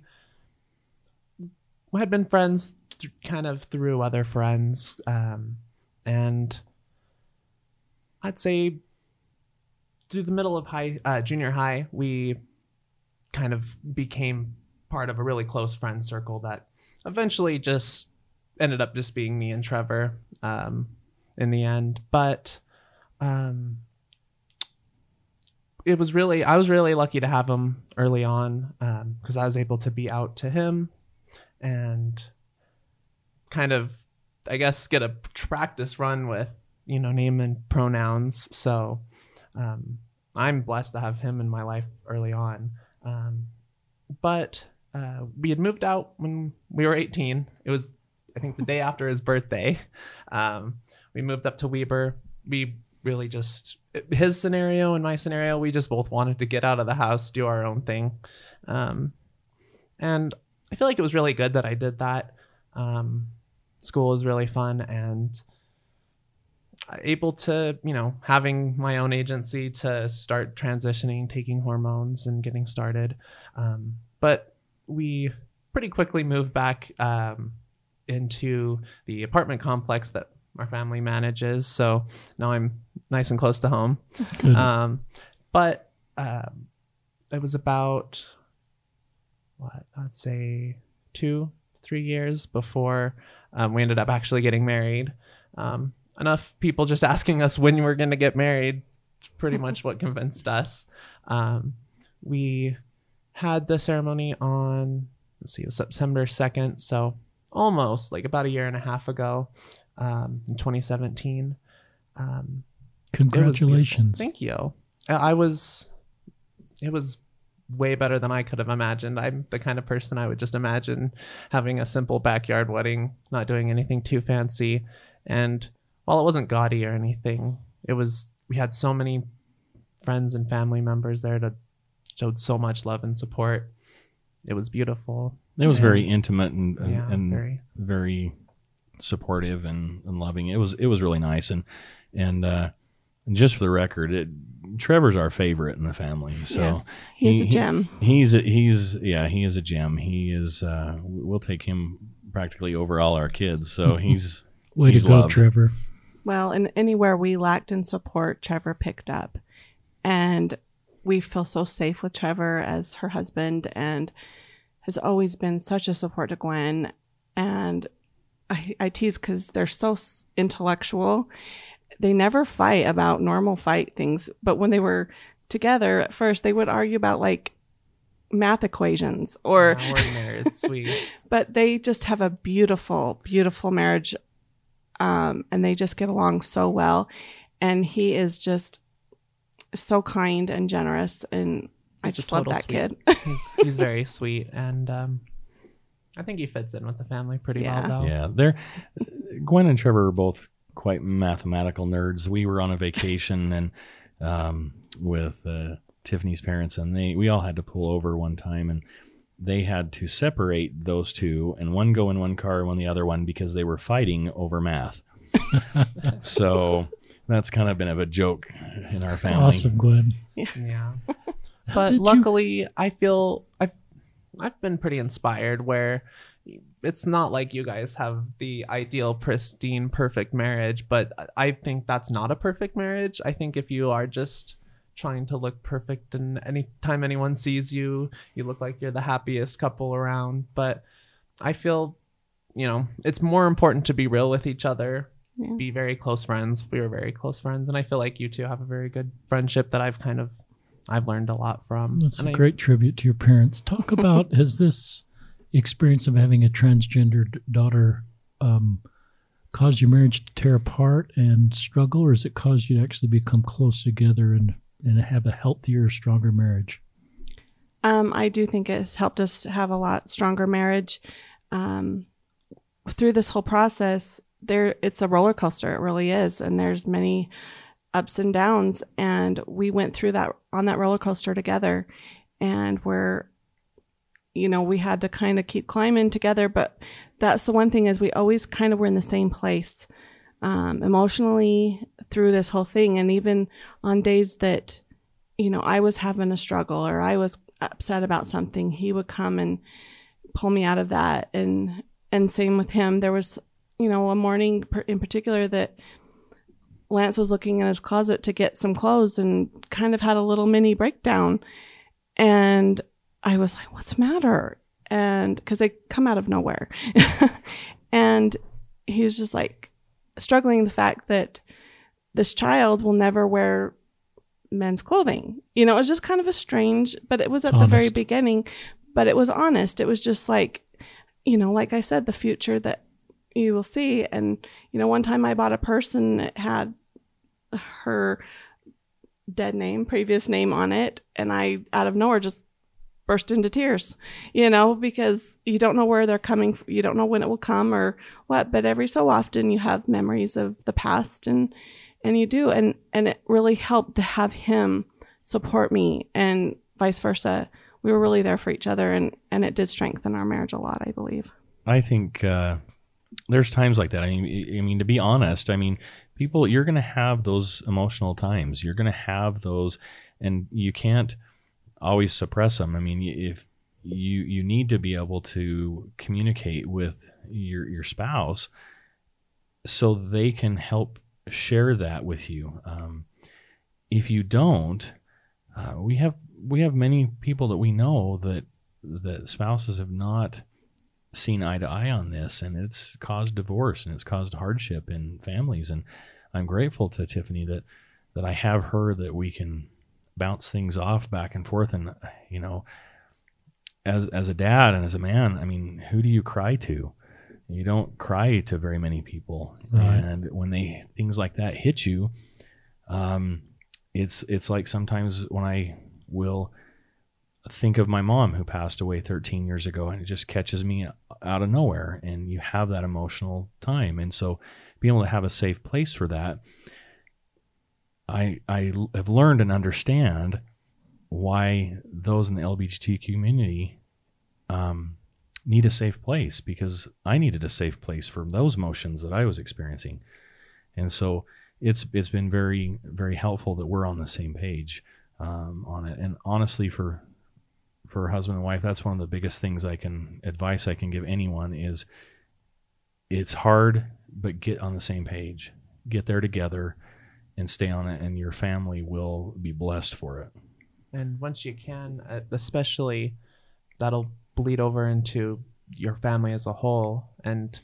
we had been friends th- kind of through other friends. Um, and I'd say through the middle of high, uh, junior high, we kind of became part of a really close friend circle that eventually just ended up just being me and Trevor, um, in the end. But, um, it was really, I was really lucky to have him early on, um, because I was able to be out to him and kind of, I guess, get a practice run with, you know, name and pronouns. So um, I'm blessed to have him in my life early on. Um, but uh, we had moved out when we were eighteen. It was, I think, the day after his birthday. Um, we moved up to Weber. We really just, his scenario and my scenario, we just both wanted to get out of the house, do our own thing. Um, and I feel like it was really good that I did that. Um, school was really fun, and able to, you know, having my own agency to start transitioning, taking hormones and getting started. Um, but we pretty quickly moved back um, into the apartment complex that our family manages. So now I'm nice and close to home. Um, but um, it was about, what, I'd say two, three years before um, we ended up actually getting married. Um, enough people just asking us when we're going to get married, pretty much what convinced us. Um, we had the ceremony on let's see, it was September second. So almost like about a year and a half ago, um, in twenty seventeen. Um, Congratulations. Thank you. I was, it was way better than I could have imagined. I'm the kind of person I would just imagine having a simple backyard wedding, not doing anything too fancy. And while it wasn't gaudy or anything, it was, we had so many friends and family members there that showed so much love and support. It was beautiful. It was And- very intimate and, and, Yeah, and very. very supportive and, and loving. It was it was really nice. And and uh, and just for the record, it, Trevor's our favorite in the family. So Yes, he's he- a gem. He, he's a, he's yeah he is a gem. He is. Uh, we'll take him practically over all our kids. So he's Way he's to go, loved. Trevor. Well, and anywhere we lacked in support, Trevor picked up. And we feel so safe with Trevor as her husband and has always been such a support to Gwen. And I, I tease because they're so s- intellectual. They never fight about normal fight things. But when they were together at first, they would argue about like math equations or, Yeah, we're nerds, sweet. but they just have a beautiful, beautiful marriage. Um, and they just get along so well. And he is just so kind and generous. And I He's a just love total that sweet. kid. he's he's very sweet, and um, I think he fits in with the family pretty Yeah. well. Though. Yeah, they're Gwen and Trevor are both quite mathematical nerds. We were on a vacation and um, with uh, Tiffany's parents, and they we all had to pull over one time, and they had to separate those two, and one go in one car and one the other one because they were fighting over math. So that's kind of been of a joke in our That's family. awesome, Gwen. Yeah. How But did you- luckily, I feel I've I've been pretty inspired. Where it's not like you guys have the ideal, pristine, perfect marriage, but I think that's not a perfect marriage. I think if you are just trying to look perfect, and anytime anyone sees you, you look like you're the happiest couple around. But I feel, you know, it's more important to be real with each other. Yeah. Be very close friends. We were very close friends, and I feel like you two have a very good friendship that I've kind of I've learned a lot from. That's And a I- great tribute to your parents. Talk about, has this experience of having a transgendered daughter um, caused your marriage to tear apart and struggle, or has it caused you to actually become close together and, and have a healthier, stronger marriage? Um, I do think it's helped us have a lot stronger marriage. Um, through this whole process, there it's a roller coaster. It really is, and there's many ups and downs. And we went through that on that roller coaster together, and we're, you know, we had to kind of keep climbing together. But that's the one thing is we always kind of were in the same place um, emotionally through this whole thing, and even on days that, you know, I was having a struggle or I was upset about something, he would come and pull me out of that. And, and same with him. There was, you know, a morning in particular that Lance was looking in his closet to get some clothes and kind of had a little mini breakdown. And I was like, what's the matter? And because they come out of nowhere. And he was just like struggling the fact that this child will never wear men's clothing. You know, it was just kind of a strange, but it was at It's the very honest. beginning, but it was honest. It was just like, you know, like I said, the future that you will see. And, you know, one time I bought a purse and it had her dead name, previous name on it. And I, out of nowhere, just burst into tears, you know, because you don't know where they're coming from. You don't know when it will come or what, but every so often you have memories of the past and, and you do. And, and it really helped to have him support me and vice versa. We were really there for each other, and, and it did strengthen our marriage a lot, I believe. I think uh, there's times like that. I mean, I mean, to be honest, I mean, people, you're going to have those emotional times. You're going to have those, and you can't always suppress them. I mean, if you you need to be able to communicate with your your spouse so they can help share that with you. Um, if you don't, uh, we have we have many people that we know that that spouses have not seen eye to eye on this, and it's caused divorce and it's caused hardship in families. And I'm grateful to Tiffany that that I have her, that we can bounce things off back and forth. And you know, as as a dad and as a man, I mean, who do you cry to? You don't cry to very many people, Right. and when they things like that hit you, um, it's it's like sometimes when I will think of my mom who passed away thirteen years ago, and it just catches me out of nowhere, and you have that emotional time, and so being able to have a safe place for that, I I have learned and understand why those in the L G B T Q community um, need a safe place, because I needed a safe place for those emotions that I was experiencing. And so it's it's been very, very helpful that we're on the same page um, on it. And honestly, for for husband and wife, that's one of the biggest things I can, advice I can give anyone is, it's hard, but get on the same page. Get there together and stay on it, and your family will be blessed for it. And once you can, uh, especially, that'll bleed over into your family as a whole. And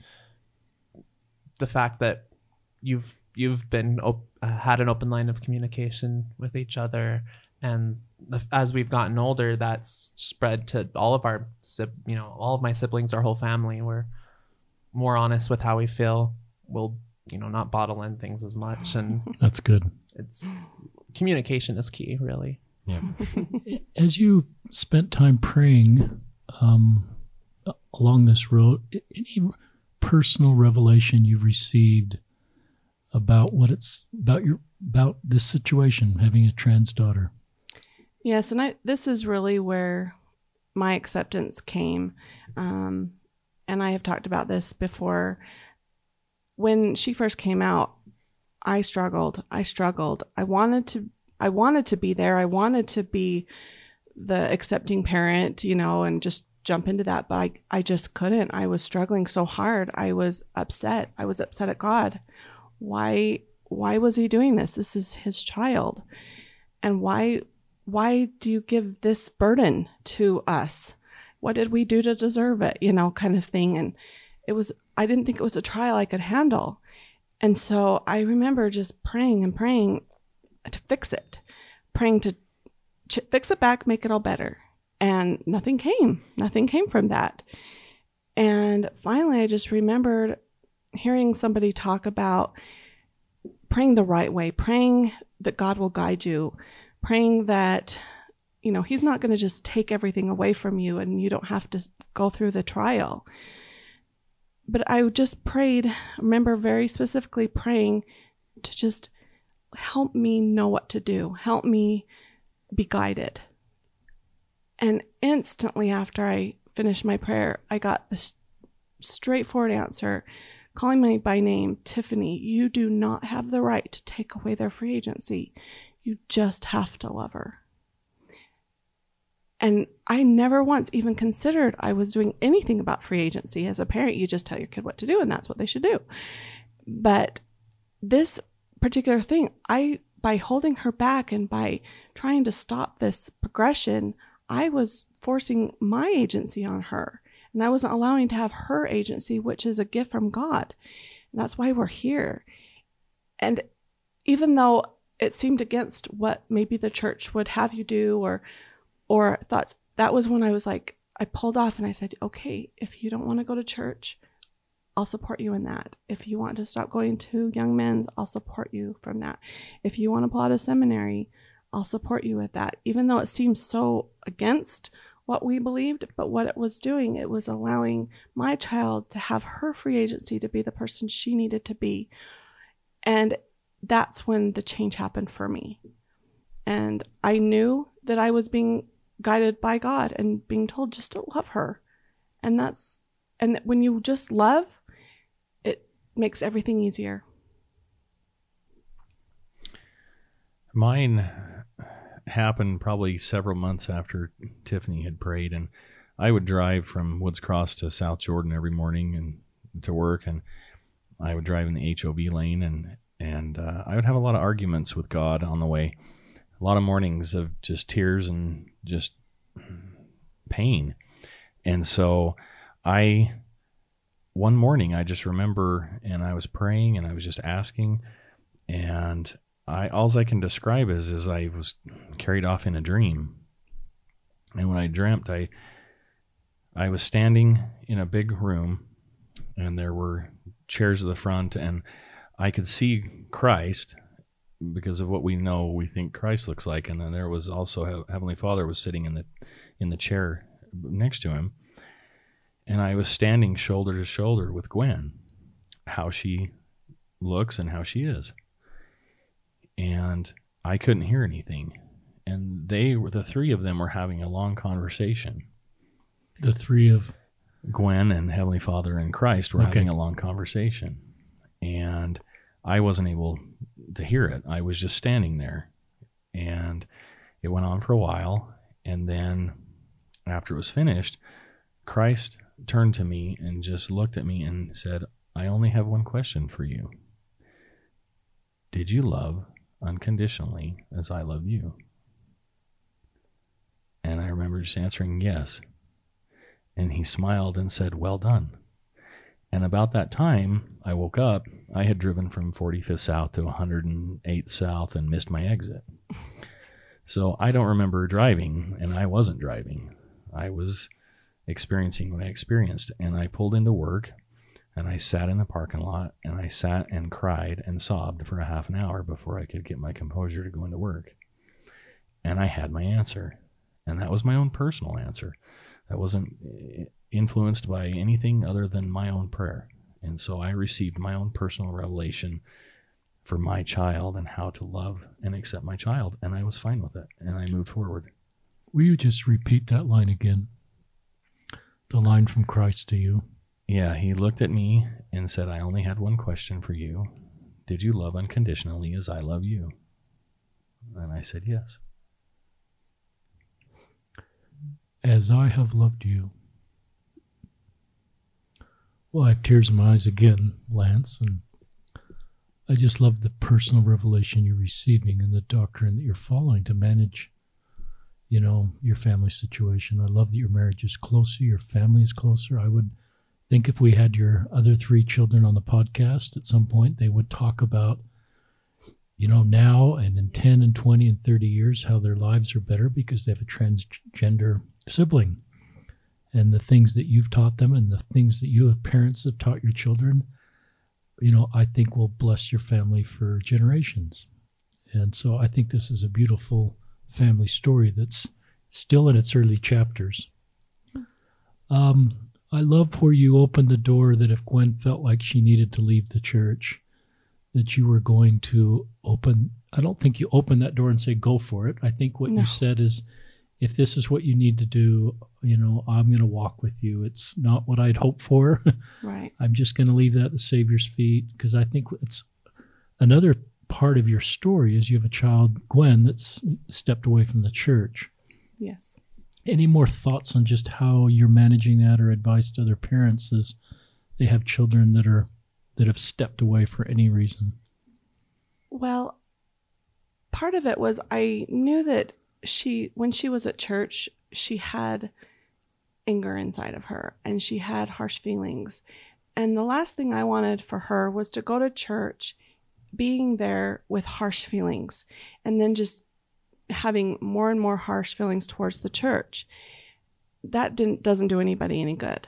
the fact that you've you've been op- uh, had an open line of communication with each other, and the, as we've gotten older, that's spread to all of our sib- you know all of my siblings, our whole family. We're more honest with how we feel. We'll you know not bottle in things as much, and That's good. it's communication is key, really. Yeah. As you spent time praying um, along this road, any personal revelation you've received about what it's about your about this situation, having a trans daughter? Yes, and I this is really where my acceptance came. Um, and I have talked about this before. When she first came out, I struggled. I struggled. I wanted to I wanted to be there. I wanted to be the accepting parent, you know, and just jump into that. But I, I just couldn't. I was struggling so hard. I was upset. I was upset at God. Why, why was he doing this? This is his child. And why, why do you give this burden to us? What did we do to deserve it? You know, kind of thing. And it was, I didn't think it was a trial I could handle. And so I remember just praying and praying to fix it, praying to ch- fix it back, make it all better. And nothing came. Nothing came from that. And finally, I just remembered hearing somebody talk about praying the right way, praying that God will guide you, praying that, you know, he's not going to just take everything away from you and you don't have to go through the trial. But I just prayed, I remember very specifically praying to just help me know what to do. Help me be guided. And instantly after I finished my prayer, I got this straightforward answer, calling me by name, Tiffany, you do not have the right to take away their free agency. You just have to love her. And I never once even considered I was doing anything about free agency. As a parent, you just tell your kid what to do, and that's what they should do. But this particular thing, I by holding her back and by trying to stop this progression, I was forcing my agency on her, and I wasn't allowing to have her agency, which is a gift from God. And that's why we're here. And even though it seemed against what maybe the church would have you do, or or thoughts, that was when I was like, I pulled off and I said, okay, if you don't want to go to church, I'll support you in that. If you want to stop going to young men's, I'll support you from that. If you want to pull out of seminary, I'll support you with that. Even though it seems so against what we believed, but what it was doing, it was allowing my child to have her free agency to be the person she needed to be. And that's when the change happened for me. And I knew that I was being guided by God and being told just to love her. And that's, and when you just love, it makes everything easier. Mine happened probably several months after Tiffany had prayed, and I would drive from Woods Cross to South Jordan every morning and to work, and I would drive in the H O V lane, and and uh, I would have a lot of arguments with God on the way. A lot of mornings of just tears and just pain. And so I, one morning, I just remember, and I was praying and I was just asking, and I, all I can describe is, is I was carried off in a dream. And when I dreamt, I, I was standing in a big room, and there were chairs at the front, and I could see Christ because of what we know we think Christ looks like. And then there was also Heavenly Father was sitting in the in the chair next to him. And I was standing shoulder to shoulder with Gwen, how she looks and how she is. And I couldn't hear anything. And they were, the three of them were having a long conversation. The three of Gwen and Heavenly Father and Christ were Okay. having a long conversation. And I wasn't able to hear it. I was just standing there. And it went on for a while. And then after it was finished, Christ turned to me and just looked at me and said, I only have one question for you. Did you love unconditionally as I love you? And I remember just answering yes. And he smiled and said, well done. And about that time, I woke up. I had driven from forty-fifth South to one hundred eighth South and missed my exit. So I don't remember driving, and I wasn't driving. I was experiencing what I experienced. And I pulled into work, and I sat in the parking lot, and I sat and cried and sobbed for a half an hour before I could get my composure to go into work. And I had my answer. And that was my own personal answer. That wasn't influenced by anything other than my own prayer. And so I received my own personal revelation for my child and how to love and accept my child. And I was fine with it. And I moved forward. Will you just repeat that line again? The line from Christ to you. Yeah, he looked at me and said, I only had one question for you. Did you love unconditionally as I love you? And I said, yes. As I have loved you. Well, I have tears in my eyes again, Lance, and I just love the personal revelation you're receiving and the doctrine that you're following to manage, you know, your family situation. I love that your marriage is closer, your family is closer. I would think if we had your other three children on the podcast at some point, they would talk about, you know, now and in ten and twenty and thirty years, how their lives are better because they have a transgender sibling. And the things that you've taught them and the things that you have parents have taught your children, you know, I think will bless your family for generations. And so I think this is a beautiful family story that's still in its early chapters. Um, I love where you opened the door that if Gwen felt like she needed to leave the church, that you were going to open. I don't think you opened that door and say, go for it. I think what No. you said is, if this is what you need to do, you know, I'm going to walk with you. It's not what I'd hoped for. Right. I'm just going to leave that at the Savior's feet, because I think it's another part of your story is you have a child, Gwen, that's stepped away from the church. Yes. Any more thoughts on just how you're managing that, or advice to other parents as they have children that are that have stepped away for any reason? Well, part of it was I knew that she, when she was at church, she had anger inside of her and she had harsh feelings. And the last thing I wanted for her was to go to church, being there with harsh feelings, and then just having more and more harsh feelings towards the church. That didn't doesn't do anybody any good.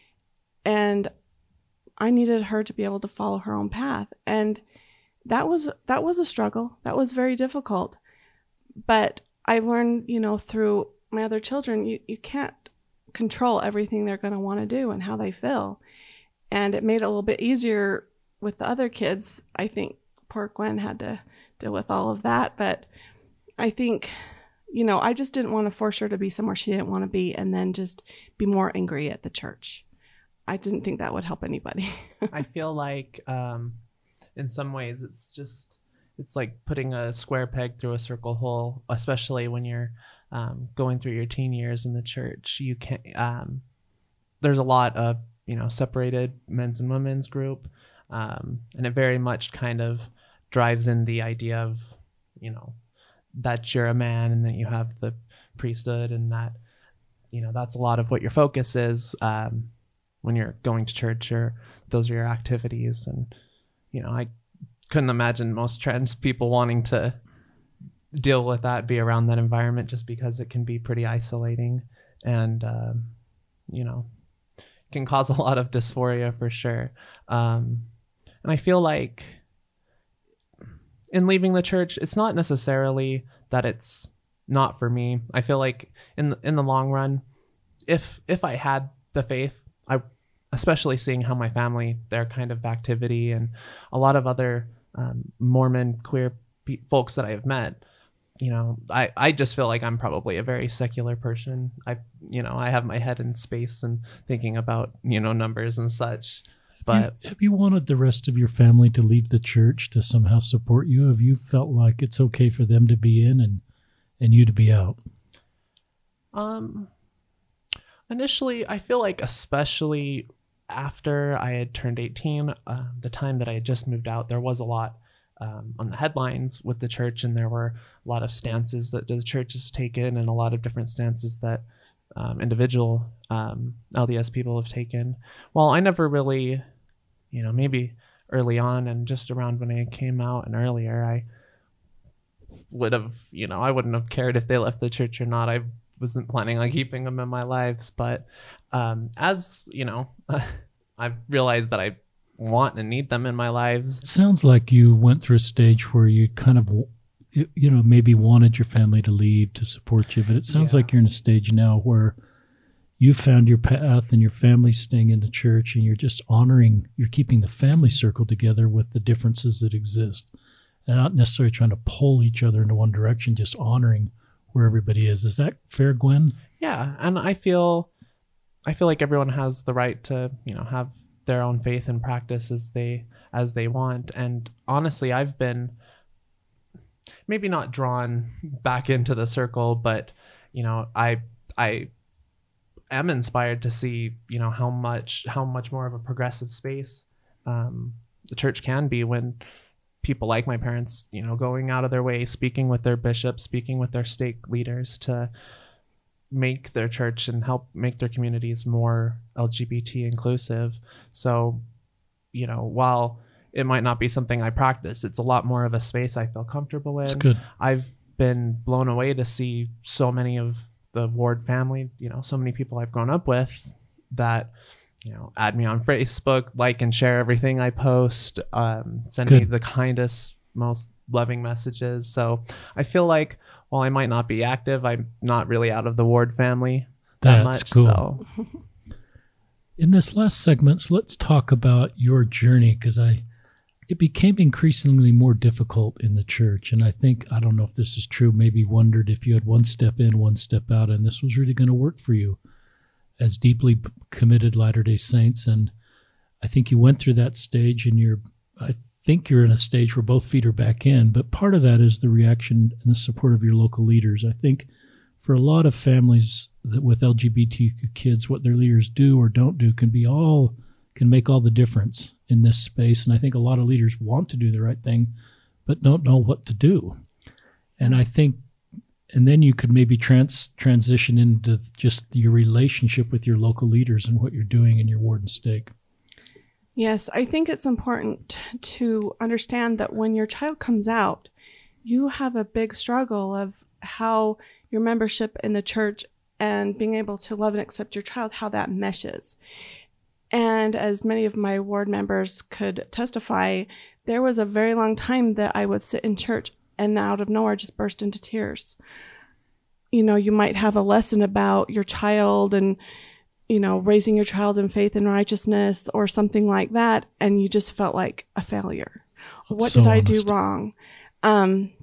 And I needed her to be able to follow her own path. And that was that was a struggle. That was very difficult. But I learned, you know, through my other children, you, you can't control everything they're going to want to do and how they feel. And it made it a little bit easier with the other kids. I think poor Gwen had to deal with all of that. But I think, you know, I just didn't want to force her to be somewhere she didn't want to be and then just be more angry at the church. I didn't think that would help anybody. I feel like um, in some ways it's just, it's like putting a square peg through a circle hole, especially when you're um, going through your teen years in the church. You can't, um, there's a lot of, you know, separated men's and women's group. Um, and it very much kind of drives in the idea of, you know, that you're a man and that you have the priesthood, and that, you know, that's a lot of what your focus is um, when you're going to church, or those are your activities. And, you know, I couldn't imagine most trans people wanting to deal with that, be around that environment, just because it can be pretty isolating. And, um, you know, can cause a lot of dysphoria for sure. Um, and I feel like in leaving the church, it's not necessarily that it's not for me. I feel like in in the long run, if if I had the faith, I especially seeing how my family, their kind of activity, and a lot of other um, Mormon queer pe- folks that I have met, you know, I, I just feel like I'm probably a very secular person. I, you know, I have my head in space and thinking about, you know, numbers and such. But have you, have you wanted the rest of your family to leave the church to somehow support you? Have you felt like it's okay for them to be in and, and you to be out? Um, initially, I feel like especially after I had turned eighteen, uh, the time that I had just moved out, there was a lot um, on the headlines with the church, and there were a lot of stances that the church has taken and a lot of different stances that um, individual um, L D S people have taken. Well, I never really, you know, maybe early on and just around when I came out and earlier, I would have, you know, I wouldn't have cared if they left the church or not. I wasn't planning on keeping them in my lives. But um, as, you know, I've realized that I want and need them in my lives. It sounds like you went through a stage where you kind of, you know, maybe wanted your family to leave to support you, but it sounds Yeah. like you're in a stage now where you found your path and your family's staying in the church, and you're just honoring, you're keeping the family circle together with the differences that exist, and not necessarily trying to pull each other into one direction, just honoring where everybody is. Is that fair, Gwen? Yeah, and I feel I feel like everyone has the right to, you know, have their own faith and practice as they as they want. And honestly, I've been maybe not drawn back into the circle, but you know, I I am inspired to see, you know, how much how much more of a progressive space um, the church can be when people like my parents, you know, going out of their way, speaking with their bishops, speaking with their stake leaders to make their church and help make their communities more L G B T inclusive. So, you know, while it might not be something I practice, it's a lot more of a space I feel comfortable in. It's good. I've been blown away to see so many of the Ward family, you know, so many people I've grown up with that, you know, add me on Facebook, like and share everything I post, um, send Good. me the kindest, most loving messages. So I feel like while I might not be active, I'm not really out of the Ward family that That's much. cool. So In this last segment, so let's talk about your journey, because I, it became increasingly more difficult in the church. And I think, I don't know if this is true, maybe wondered if you had one step in, one step out, and this was really going to work for you as deeply committed Latter-day Saints. And I think you went through that stage, and you're, I think you're in a stage where both feet are back in. But part of that is the reaction and the support of your local leaders. I think for a lot of families that with L G B T Q kids, what their leaders do or don't do can be all, can make all the difference in this space. And I think a lot of leaders want to do the right thing, but don't know what to do. And I think, and then you could maybe trans transition into just your relationship with your local leaders and what you're doing in your ward and stake. Yes, I think it's important to understand that when your child comes out, you have a big struggle of how your membership in the church and being able to love and accept your child, how that meshes. And as many of my ward members could testify, there was a very long time that I would sit in church and out of nowhere just burst into tears. You know, you might have a lesson about your child and, you know, raising your child in faith and righteousness or something like that, and you just felt like a failure. What So did I honest. do wrong? Um,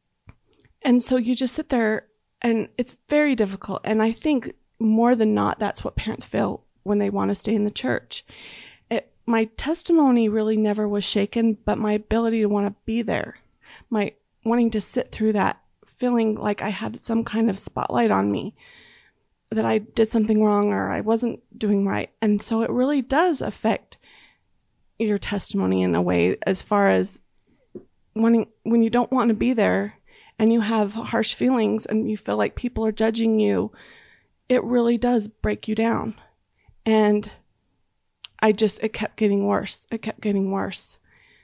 and so you just sit there, and it's very difficult. And I think more than not, that's what parents feel when they want to stay in the church. It, my testimony really never was shaken, but my ability to want to be there, my wanting to sit through that, feeling like I had some kind of spotlight on me, that I did something wrong or I wasn't doing right. And so it really does affect your testimony in a way, as far as wanting, when you don't want to be there and you have harsh feelings and you feel like people are judging you, it really does break you down. And I just, it kept getting worse. It kept getting worse.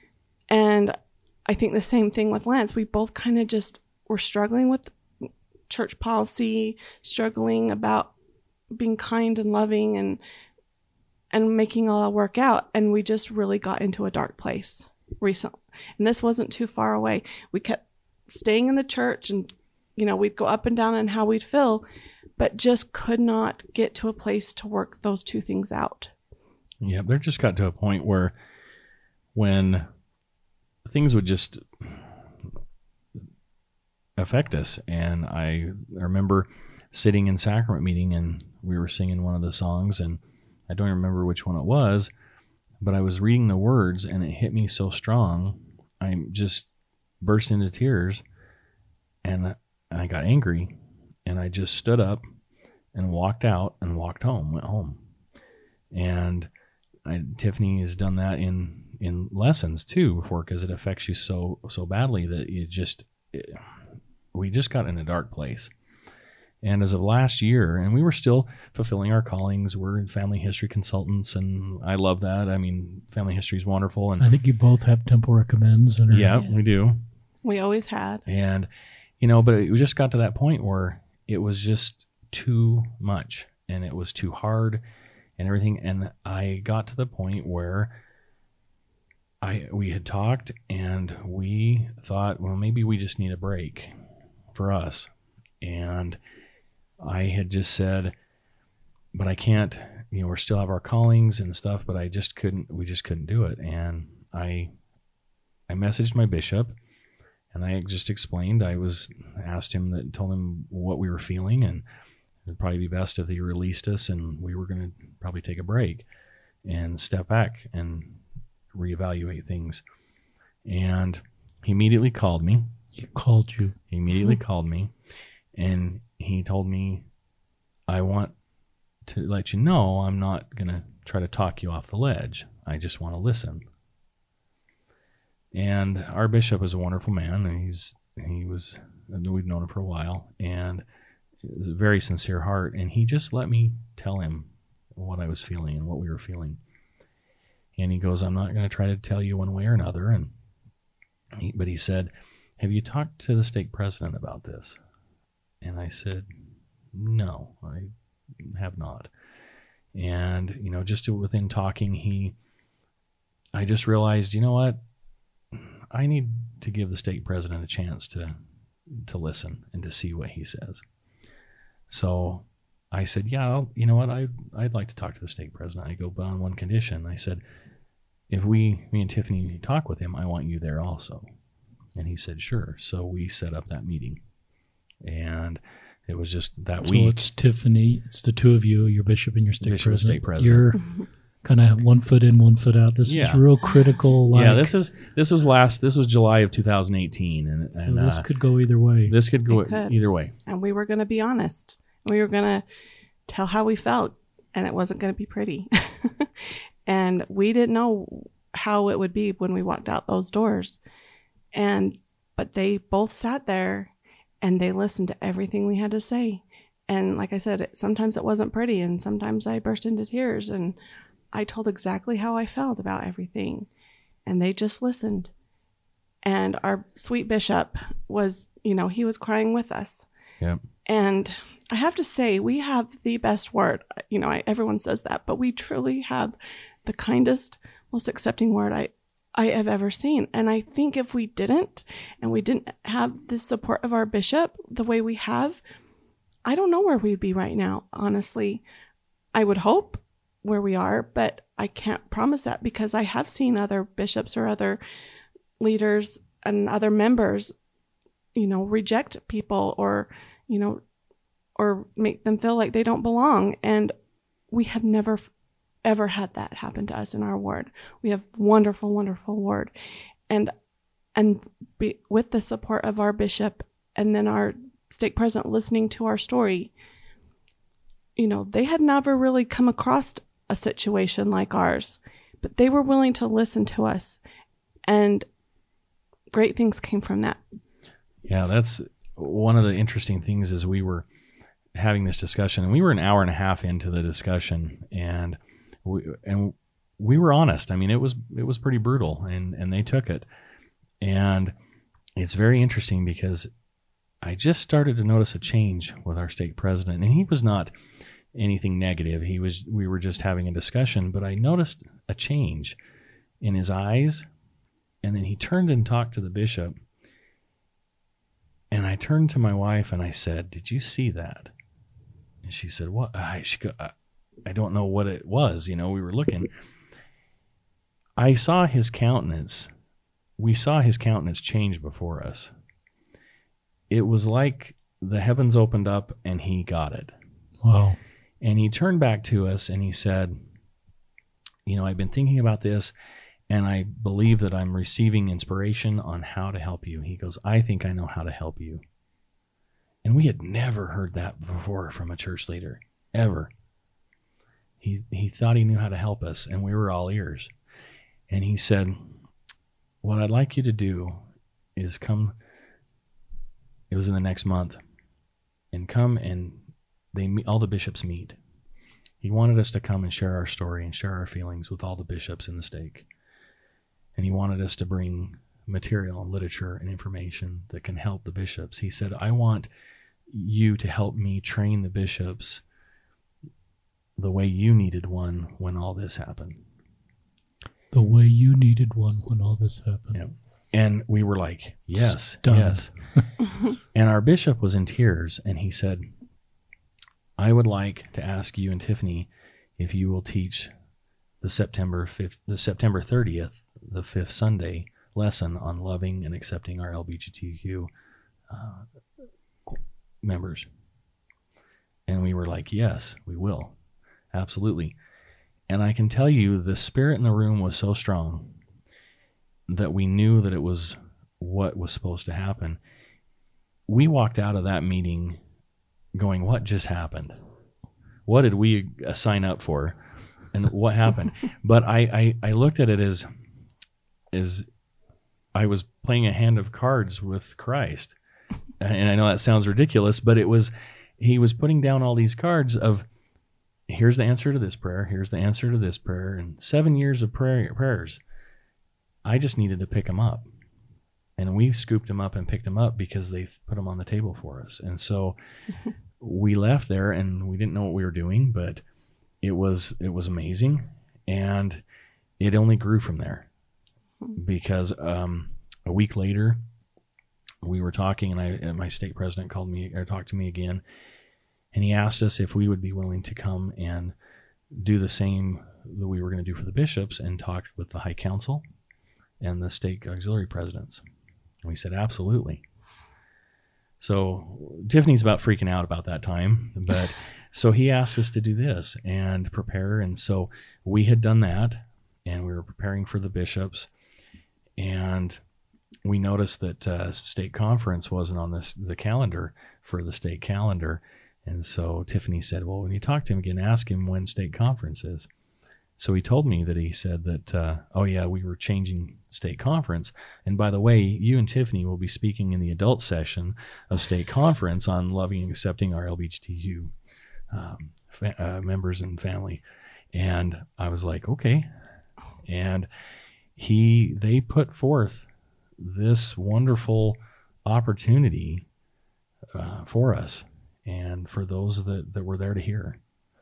And I think the same thing with Lance. We both kind of just were struggling with church policy, struggling about being kind and loving and and making all that work out. And we just really got into a dark place recently. And this wasn't too far away. We kept staying in the church, and, you know, we'd go up and down on how we'd feel, but just could not get to a place to work those two things out. Yeah, there just got to a point where when things would just affect us. And I remember sitting in sacrament meeting, and we were singing one of the songs, and I don't remember which one it was, but I was reading the words, and it hit me so strong. I just burst into tears, and I got angry, and I just stood up and walked out and walked home, went home. And I, Tiffany has done that in, in lessons too before, because it affects you so, so badly that you just, it, we just got in a dark place. And as of last year, and we were still fulfilling our callings, we're family history consultants, and I love that. I mean, family history is wonderful. And I think you both have Temple Recommends. And yeah, Yes. we do. We always had. And, you know, but it just got to that point where it was just too much, and it was too hard and everything. And I got to the point where I we had talked, and we thought, well, maybe we just need a break for us. And I had just said, but I can't, you know, we still have our callings and stuff, but I just couldn't, we just couldn't do it. And I, I messaged my bishop, and I just explained, I was asked him that, told him what we were feeling, and it'd probably be best if he released us, and we were going to probably take a break and step back and reevaluate things. And he immediately called me. He called you. He immediately called me, and he told me, I want to let you know I'm not going to try to talk you off the ledge. I just want to listen. And our bishop is a wonderful man, and he's he was we've known him for a while, and it was a very sincere heart, and he just let me tell him what I was feeling and what we were feeling. And he goes, I'm not going to try to tell you one way or another. And he, but he said, have you talked to the stake president about this? And I said, no, I have not. And, you know, just within talking, he, I just realized, you know what? I need to give the stake president a chance to, to listen and to see what he says. So I said, yeah, I'll, you know what? I, I'd like to talk to the stake president. I go, but on one condition. I said, if we, me and Tiffany talk with him, I want you there also. And he said, sure. So we set up that meeting, and it was just that So week. it's Tiffany, it's the two of you, your bishop and your stake Bishop and president. stake president. You're kind of one foot in, one foot out. This Yeah. is real critical. Like, Yeah, this is this was last. This was July of two thousand eighteen, and, so and this uh, could go either way. this could go It could. either way. And we were going to be honest. We were going to tell how we felt, and it wasn't going to be pretty. And we didn't know how it would be when we walked out those doors. And but they both sat there, and they listened to everything we had to say. And like I said, it, sometimes it wasn't pretty, and sometimes I burst into tears, and I told exactly how I felt about everything. And they just listened. And our sweet bishop was, you know, he was crying with us. Yep. And I have to say, we have the best word. You know, I, everyone says that, but we truly have the kindest, most accepting word I, I have ever seen. And I think if we didn't, and we didn't have the support of our bishop the way we have, I don't know where we'd be right now, honestly. I would hope where we are, but I can't promise that, because I have seen other bishops or other leaders and other members, you know, reject people, or, you know, or make them feel like they don't belong. And we have never ever had that happen to us in our ward. We have wonderful, wonderful ward. And and be, with the support of our bishop, and then our stake president listening to our story, you know, they had never really come across a situation like ours, but they were willing to listen to us, and great things came from that. Yeah, that's one of the interesting things is we were having this discussion, and we were an hour and a half into the discussion, and we and we were honest. I mean, it was it was pretty brutal, and and they took it. And it's very interesting because I just started to notice a change with our stake president, and he was not anything negative. He was, we were just having a discussion, but I noticed a change in his eyes. And then he turned and talked to the bishop. And I turned to my wife and I said, "Did you see that?" And she said, "What?" I, she go, I don't know what it was. You know, we were looking. I saw his countenance. We saw his countenance change before us. It was like the heavens opened up and he got it. Wow. And he turned back to us and he said, "You know, I've been thinking about this, and I believe that I'm receiving inspiration on how to help you." He goes, "I think I know how to help you." And we had never heard that before from a church leader, ever. He he thought he knew how to help us, and we were all ears. And he said, "What I'd like you to do is come," it was in the next month, "and come and they meet, all the bishops meet." He wanted us to come and share our story and share our feelings with all the bishops in the stake. And he wanted us to bring material and literature and information that can help the bishops. He said, "I want you to help me train the bishops the way you needed one when all this happened." The way you needed one when all this happened. Yeah. And we were like, yes, Stunned. yes. And our bishop was in tears, and he said, "I would like to ask you and Tiffany if you will teach the September fifth, the September thirtieth, the fifth Sunday lesson on loving and accepting our L G B T Q uh, members." And we were like, yes, we will. Absolutely. And I can tell you the spirit in the room was so strong that we knew that it was what was supposed to happen. We walked out of that meeting going, what just happened? What did we uh, sign up for? And what happened? But I, I, I looked at it as, as I was playing a hand of cards with Christ. And I know that sounds ridiculous, but it was, he was putting down all these cards of, here's the answer to this prayer, here's the answer to this prayer, and seven years of prayer, prayers. I just needed to pick them up. And we scooped them up and picked them up because they put them on the table for us. And so we left there and we didn't know what we were doing, but it was it was amazing. And it only grew from there. Because um, a week later, we were talking, and I and my stake president called me or talked to me again, and he asked us if we would be willing to come and do the same that we were going to do for the bishops and talk with the High Council and the stake auxiliary presidents. And we said, absolutely. So Tiffany's about freaking out about that time, but so he asked us to do this and prepare. And so we had done that, and we were preparing for the bishops, and we noticed that uh, state conference wasn't on this the calendar for the state calendar. And so Tiffany said, well, when you talk to him again, ask him when state conference is. So he told me that he said that, uh, oh, yeah, we were changing state conference. And by the way, you and Tiffany will be speaking in the adult session of state conference on loving and accepting our L G B T Q um, fa- uh, members and family. And I was like, okay. And he, they put forth this wonderful opportunity uh, for us and for those that, that were there to hear.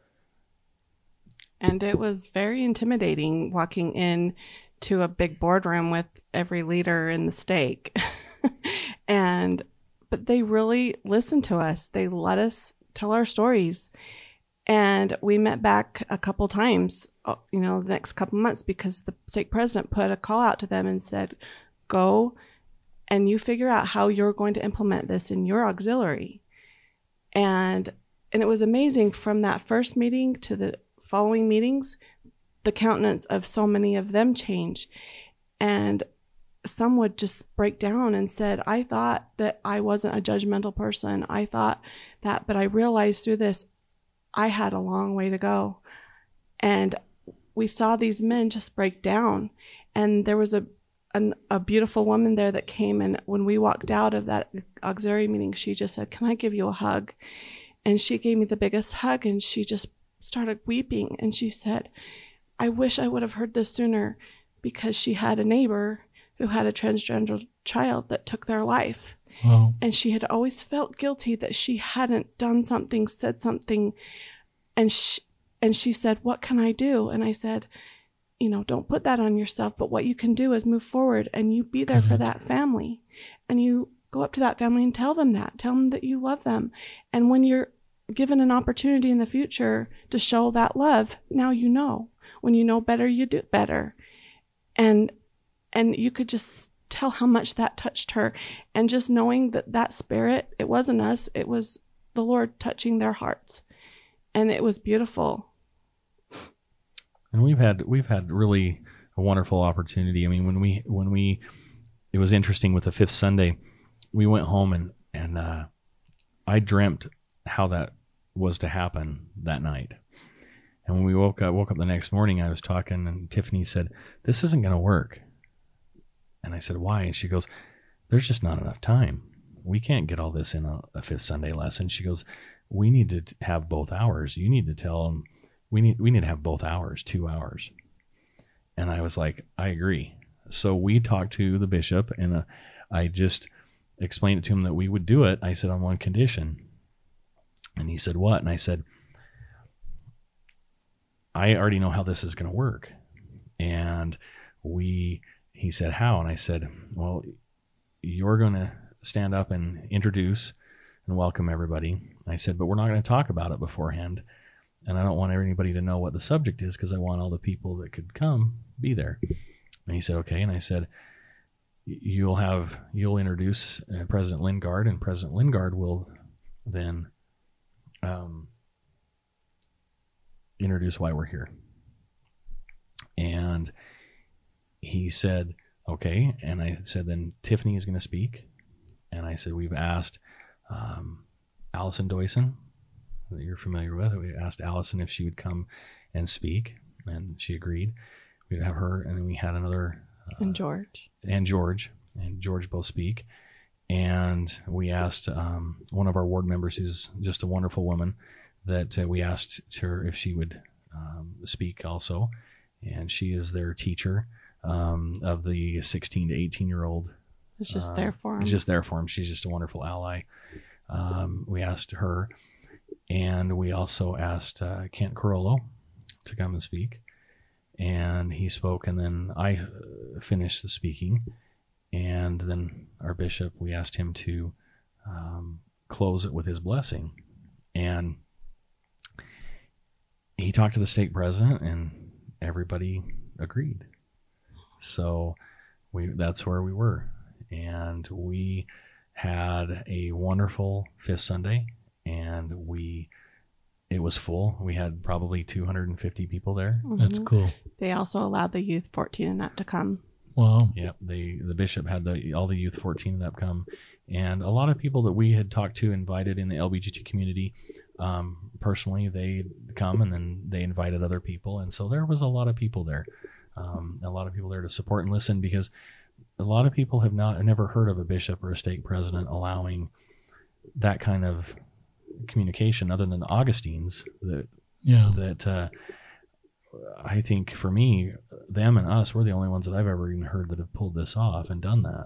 And it was very intimidating walking in to a big boardroom with every leader in the stake. and, but they really listened to us. They let us tell our stories. And we met back a couple times, you know, the next couple months, because the stake president put a call out to them and said, go and you figure out how you're going to implement this in your auxiliary. And, and it was amazing from that first meeting to the following meetings, the countenance of so many of them changed. And some would just break down and said, I thought that I wasn't a judgmental person. I thought that, but I realized through this, I had a long way to go. And we saw these men just break down. And there was a, a, a beautiful woman there that came, and when we walked out of that auxiliary meeting, she just said, can I give you a hug? And she gave me the biggest hug, and she just started weeping, and she said, I wish I would have heard this sooner, because she had a neighbor who had a transgender child that took their life. Wow. And she had always felt guilty that she hadn't done something, said something And she, and she said, what can I do? And I said, you know, don't put that on yourself, but what you can do is move forward and you be there Correct. for that family. And you go up to that family and tell them that. Tell them that you love them. And when you're given an opportunity in the future to show that love, now you know. When you know better, you do better. And and you could just tell how much that touched her. And just knowing that that spirit, it wasn't us, it was the Lord touching their hearts. And it was beautiful. And we've had we've had really a wonderful opportunity. I mean, when we when we it was interesting with the fifth Sunday, we went home and and uh, I dreamt how that was to happen that night. And when we woke up woke up the next morning, I was talking, and Tiffany said, "This isn't going to work." And I said, "Why?" And she goes, "There's just not enough time. We can't get all this in a, a fifth Sunday lesson." She goes, "We need to have both hours. You need to tell them we need we need to have both hours, two hours." And I was like, "I agree." So we talked to the bishop, and uh, I just explained it to him that we would do it. I said, on one condition. And he said, "What?" And I said, "I already know how this is going to work." And we, he said, "How?" And I said, "Well, you're going to stand up and introduce and welcome everybody." I said, "But we're not going to talk about it beforehand. And I don't want anybody to know what the subject is because I want all the people that could come be there." And he said, "Okay." And I said, "You'll have, you'll introduce uh, President Lingard, and President Lingard will then um, introduce why we're here." And he said, "Okay." And I said, "Then Tiffany is going to speak." And I said, "We've asked um, Allison Doyson, that you're familiar with. We asked Allison if she would come and speak, and she agreed. We'd have her, and then we had another... Uh, And George. And George. And George both speak. And we asked um, one of our ward members, who's just a wonderful woman, that uh, we asked her if she would um, speak also. And she is their teacher um, of the sixteen to eighteen-year-old. It's just uh, there for him. It's just there for him. She's just a wonderful ally. Um, we asked her. And we also asked uh, Kent Carollo to come and speak. And he spoke, and then I uh, finished the speaking. And then our bishop, we asked him to um, close it with his blessing. And he talked to the stake president, and everybody agreed. So we that's where we were. And we had a wonderful fifth Sunday. And we, it was full. We had probably two hundred fifty people there. That's Mhm. cool. They also allowed the youth fourteen and up to come. Wow. Yep. They, the bishop had the, all the youth fourteen and up come, and a lot of people that we had talked to, invited in the L B G T community. Um, personally, they come, and then they invited other people. And so there was a lot of people there, um, a lot of people there to support and listen, because a lot of people have not, never heard of a bishop or a stake president allowing that kind of communication, other than the Augustines, that Yeah. that uh, I think for me, them and us, we're the only ones that I've ever even heard that have pulled this off and done that.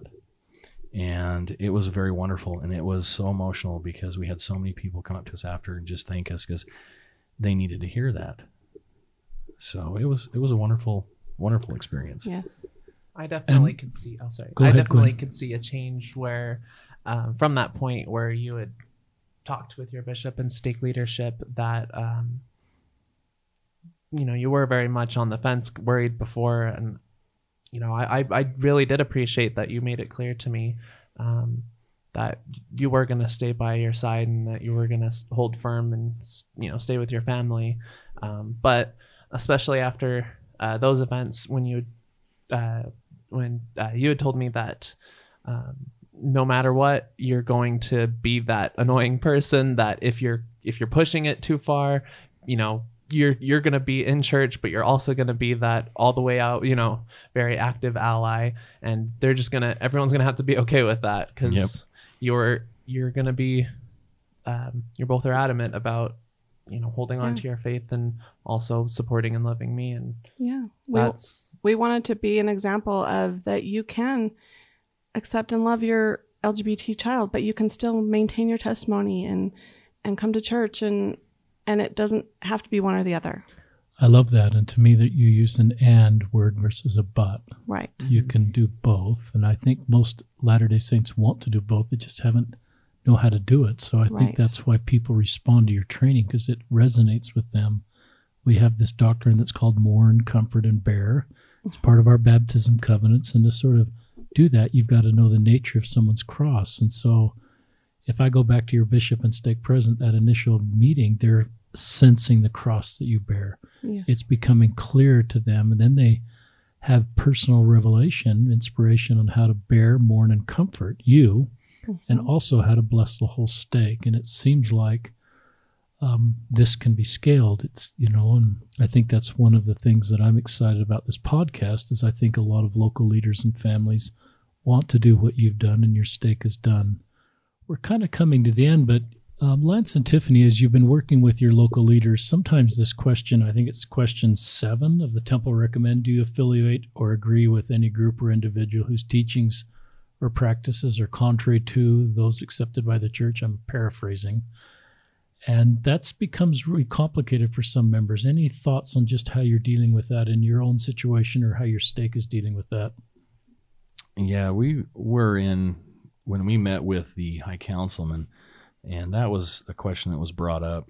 And it was very wonderful, and it was so emotional because we had so many people come up to us after and just thank us because they needed to hear that. So it was it was a wonderful wonderful experience. Yes. I definitely And- could see. Oh, sorry. Go I ahead, go definitely ahead. could see a change where, um, from that point where you had talked with your bishop and stake leadership, that um, you know, you were very much on the fence, worried before, and you know, I I, I really did appreciate that you made it clear to me um, that you were going to stay by your side and that you were going to hold firm and, you know, stay with your family. Um, but especially after uh, those events, when you uh, when uh, you had told me that um, no matter what, you're going to be that annoying person that if you're if you're pushing it too far, you know, you're you're going to be in church, but you're also going to be that all the way out, you know, very active ally, and they're just going to everyone's going to have to be okay with that, because Yep. you're you're going to be um, you're both are adamant about, you know, holding on Yeah. to your faith and also supporting and loving me, and Yeah. We, that's we wanted to be an example of that you can accept and love your L G B T child, but you can still maintain your testimony and and come to church and and it doesn't have to be one or the other. I love that. And to me, that you use an and word versus a but. Right. You can do both. And I think most Latter-day Saints want to do both. They just haven't know how to do it. So I Right. think that's why people respond to your training, because it resonates with them. We have this doctrine that's called mourn, comfort, and bear. It's part of our baptism covenants. And to sort of do that, you've got to know the nature of someone's cross. And so if I go back to your bishop and stake president, that initial meeting, they're sensing the cross that you bear. Yes. It's becoming clear to them. And then they have personal revelation, inspiration on how to bear, mourn, and comfort you, Mhm. and also how to bless the whole stake. And it seems like um, this can be scaled. It's, you know, and I think that's one of the things that I'm excited about this podcast is I think a lot of local leaders and families want to do what you've done and your stake has done. We're kind of coming to the end, but um, Lance and Tiffany, as you've been working with your local leaders, sometimes this question, I think it's question seven of the Temple Recommend, do you affiliate or agree with any group or individual whose teachings or practices are contrary to those accepted by the church? I'm paraphrasing. And that becomes really complicated for some members. Any thoughts on just how you're dealing with that in your own situation or how your stake is dealing with that? Yeah, we were in, when we met with the High Councilman, and that was a question that was brought up.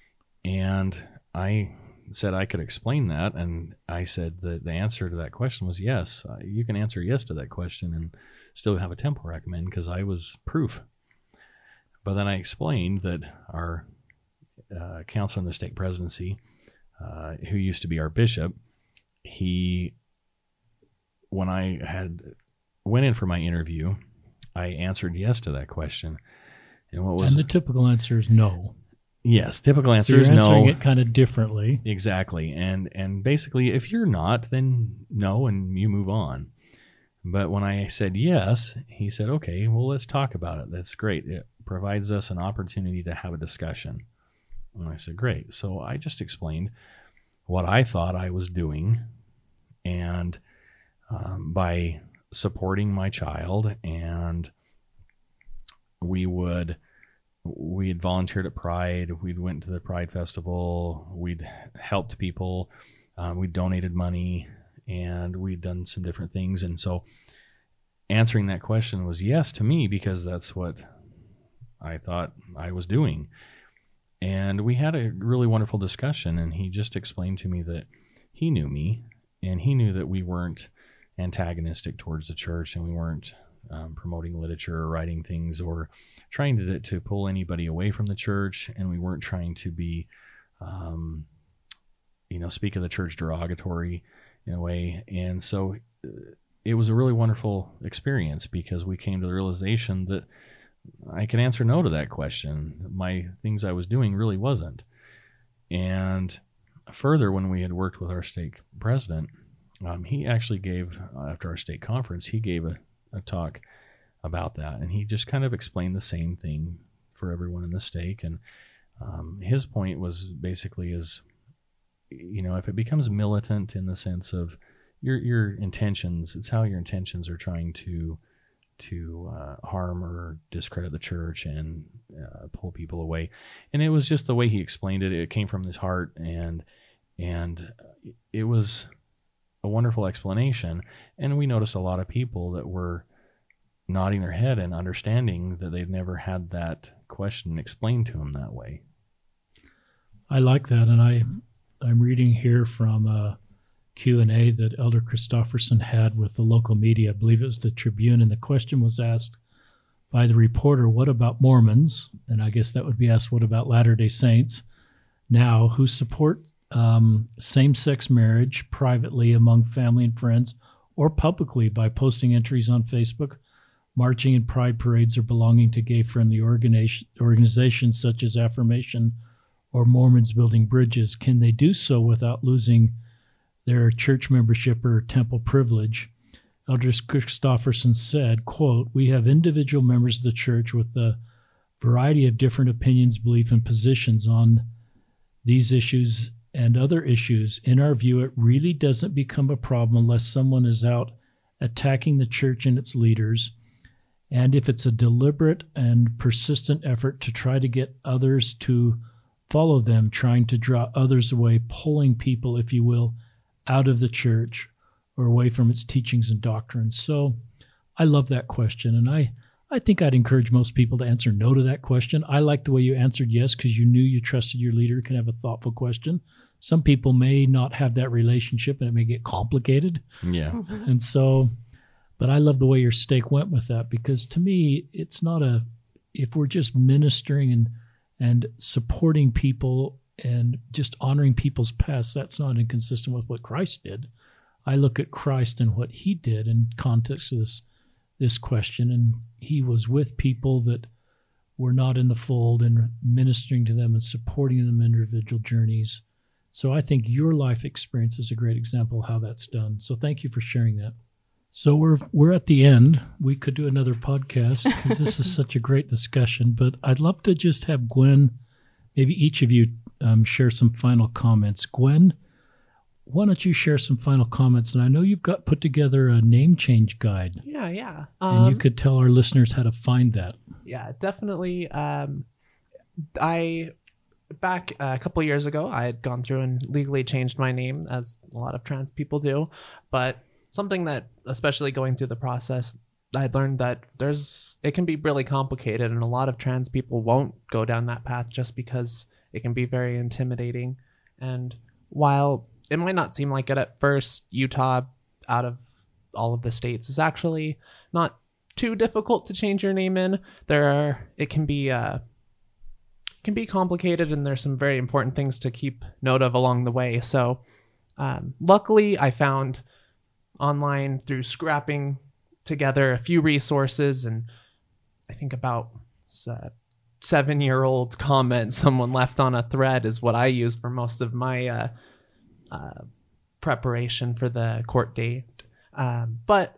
And I said I could explain that. And I said that the answer to that question was yes. Uh, you can answer yes to that question and still have a temple recommend, because I was proof. But then I explained that our uh, counselor in the stake presidency, uh, who used to be our bishop, he, when I had went in for my interview, I answered yes to that question. And what was and the typical answer is no. Yes, typical answer so is you're answering no. it kind of differently. Exactly. And and basically, if you're not, then no, and you move on. But when I said yes, he said, okay, well, let's talk about it. That's great. It provides us an opportunity to have a discussion. And I said, great. So I just explained what I thought I was doing, and um, by supporting my child, and we would we had volunteered at Pride. We'd went to the Pride Festival. We'd helped people. Um, we donated money, and we'd done some different things. And so answering that question was yes to me, because that's what I thought I was doing. And we had a really wonderful discussion, and he just explained to me that he knew me, and he knew that we weren't antagonistic towards the church, and we weren't um, promoting literature or writing things or trying to to pull anybody away from the church, and we weren't trying to be, um, you know, speak of the church derogatory in a way. And so it was a really wonderful experience, because we came to the realization that I can answer no to that question. My things I was doing really wasn't. And further, when we had worked with our stake president, um, he actually gave, uh, after our stake conference, he gave a, a talk about that. And he just kind of explained the same thing for everyone in the stake. And um, his point was basically is, you know, if it becomes militant in the sense of your your intentions, it's how your intentions are trying to to uh, harm or discredit the church and uh, pull people away. And it was just the way he explained it. It came from his heart, and and it was a wonderful explanation. And we noticed a lot of people that were nodding their head and understanding that they've never had that question explained to them that way. I like that, and I, I'm reading here from a Q and A that Elder Christofferson had with the local media. I believe it was the Tribune, and the question was asked by the reporter, what about Mormons? And I guess that would be asked, what about Latter-day Saints now, who support um, same-sex marriage privately among family and friends or publicly by posting entries on Facebook, marching in pride parades, or belonging to gay-friendly organization, organizations such as Affirmation or Mormons Building Bridges? Can they do so without losing their church membership or temple privilege? Elder Christofferson said, quote, we have individual members of the church with a variety of different opinions, beliefs, and positions on these issues and other issues. In our view, it really doesn't become a problem unless someone is out attacking the church and its leaders, and if it's a deliberate and persistent effort to try to get others to follow them, trying to draw others away, pulling people, if you will, out of the church or away from its teachings and doctrines. So I love that question, and I, I think I'd encourage most people to answer no to that question. I like the way you answered yes because you knew you trusted your leader can have a thoughtful question. Some people may not have that relationship, and it may get complicated. Yeah. Mm-hmm. And so, but I love the way your stake went with that, because to me, it's not a, if we're just ministering and and supporting people and just honoring people's past, that's not inconsistent with what Christ did. I look at Christ and what he did in context of this this question, and he was with people that were not in the fold and ministering to them and supporting them in individual journeys. So I think your life experience is a great example of how that's done. So thank you for sharing that. So we're we're at the end. We could do another podcast because this is such a great discussion, but I'd love to just have Gwen, maybe each of you um, share some final comments. Gwen, why don't you share some final comments? And I know you've got put together a name change guide, Yeah, yeah. and you Um, could tell our listeners how to find that. Yeah, definitely. Um, I back uh, a couple years ago, I had gone through and legally changed my name, as a lot of trans people do. But something that, especially going through the process, I learned that there's it can be really complicated, and a lot of trans people won't go down that path just because it can be very intimidating. And while it might not seem like it at first, Utah, out of all of the states, is actually not too difficult to change your name in. There are, it can be uh, can be complicated, and there's some very important things to keep note of along the way. So um, luckily, I found online through scrapping together a few resources, and I think about uh, seven-year-old comment someone left on a thread is what I use for most of my uh, uh, preparation for the court date. Um, but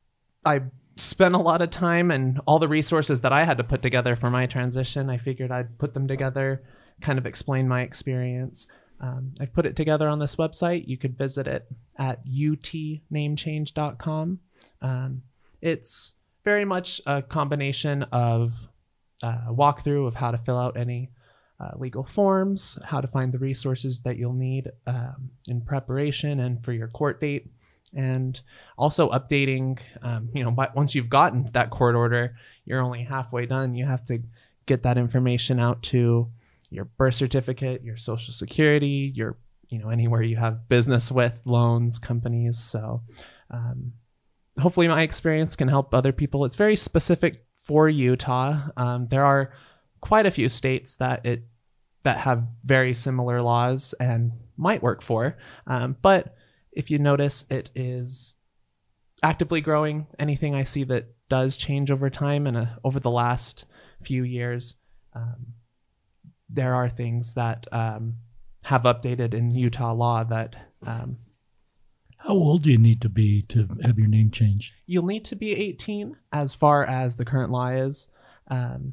I spent a lot of time, and all the resources that I had to put together for my transition, I figured I'd put them together, kind of explain my experience. Um, I've put it together on this website. You could visit it at u t name change dot com. Um, it's very much a combination of uh, a walkthrough of how to fill out any uh, legal forms, how to find the resources that you'll need um, in preparation and for your court date, and also updating, um, you know, but once you've gotten that court order, you're only halfway done. You have to get that information out to your birth certificate, your social security, your, you know, anywhere you have business with, loans, companies. So um, hopefully my experience can help other people. It's very specific for Utah. Um, there are quite a few states that it that have very similar laws and might work for. Um, but if you notice, it is actively growing. Anything I see that does change over time and uh, over the last few years, um, there are things that um, have updated in Utah law that um, How old do you need to be to have your name changed? you'll need to be eighteen as far as the current law is. Um,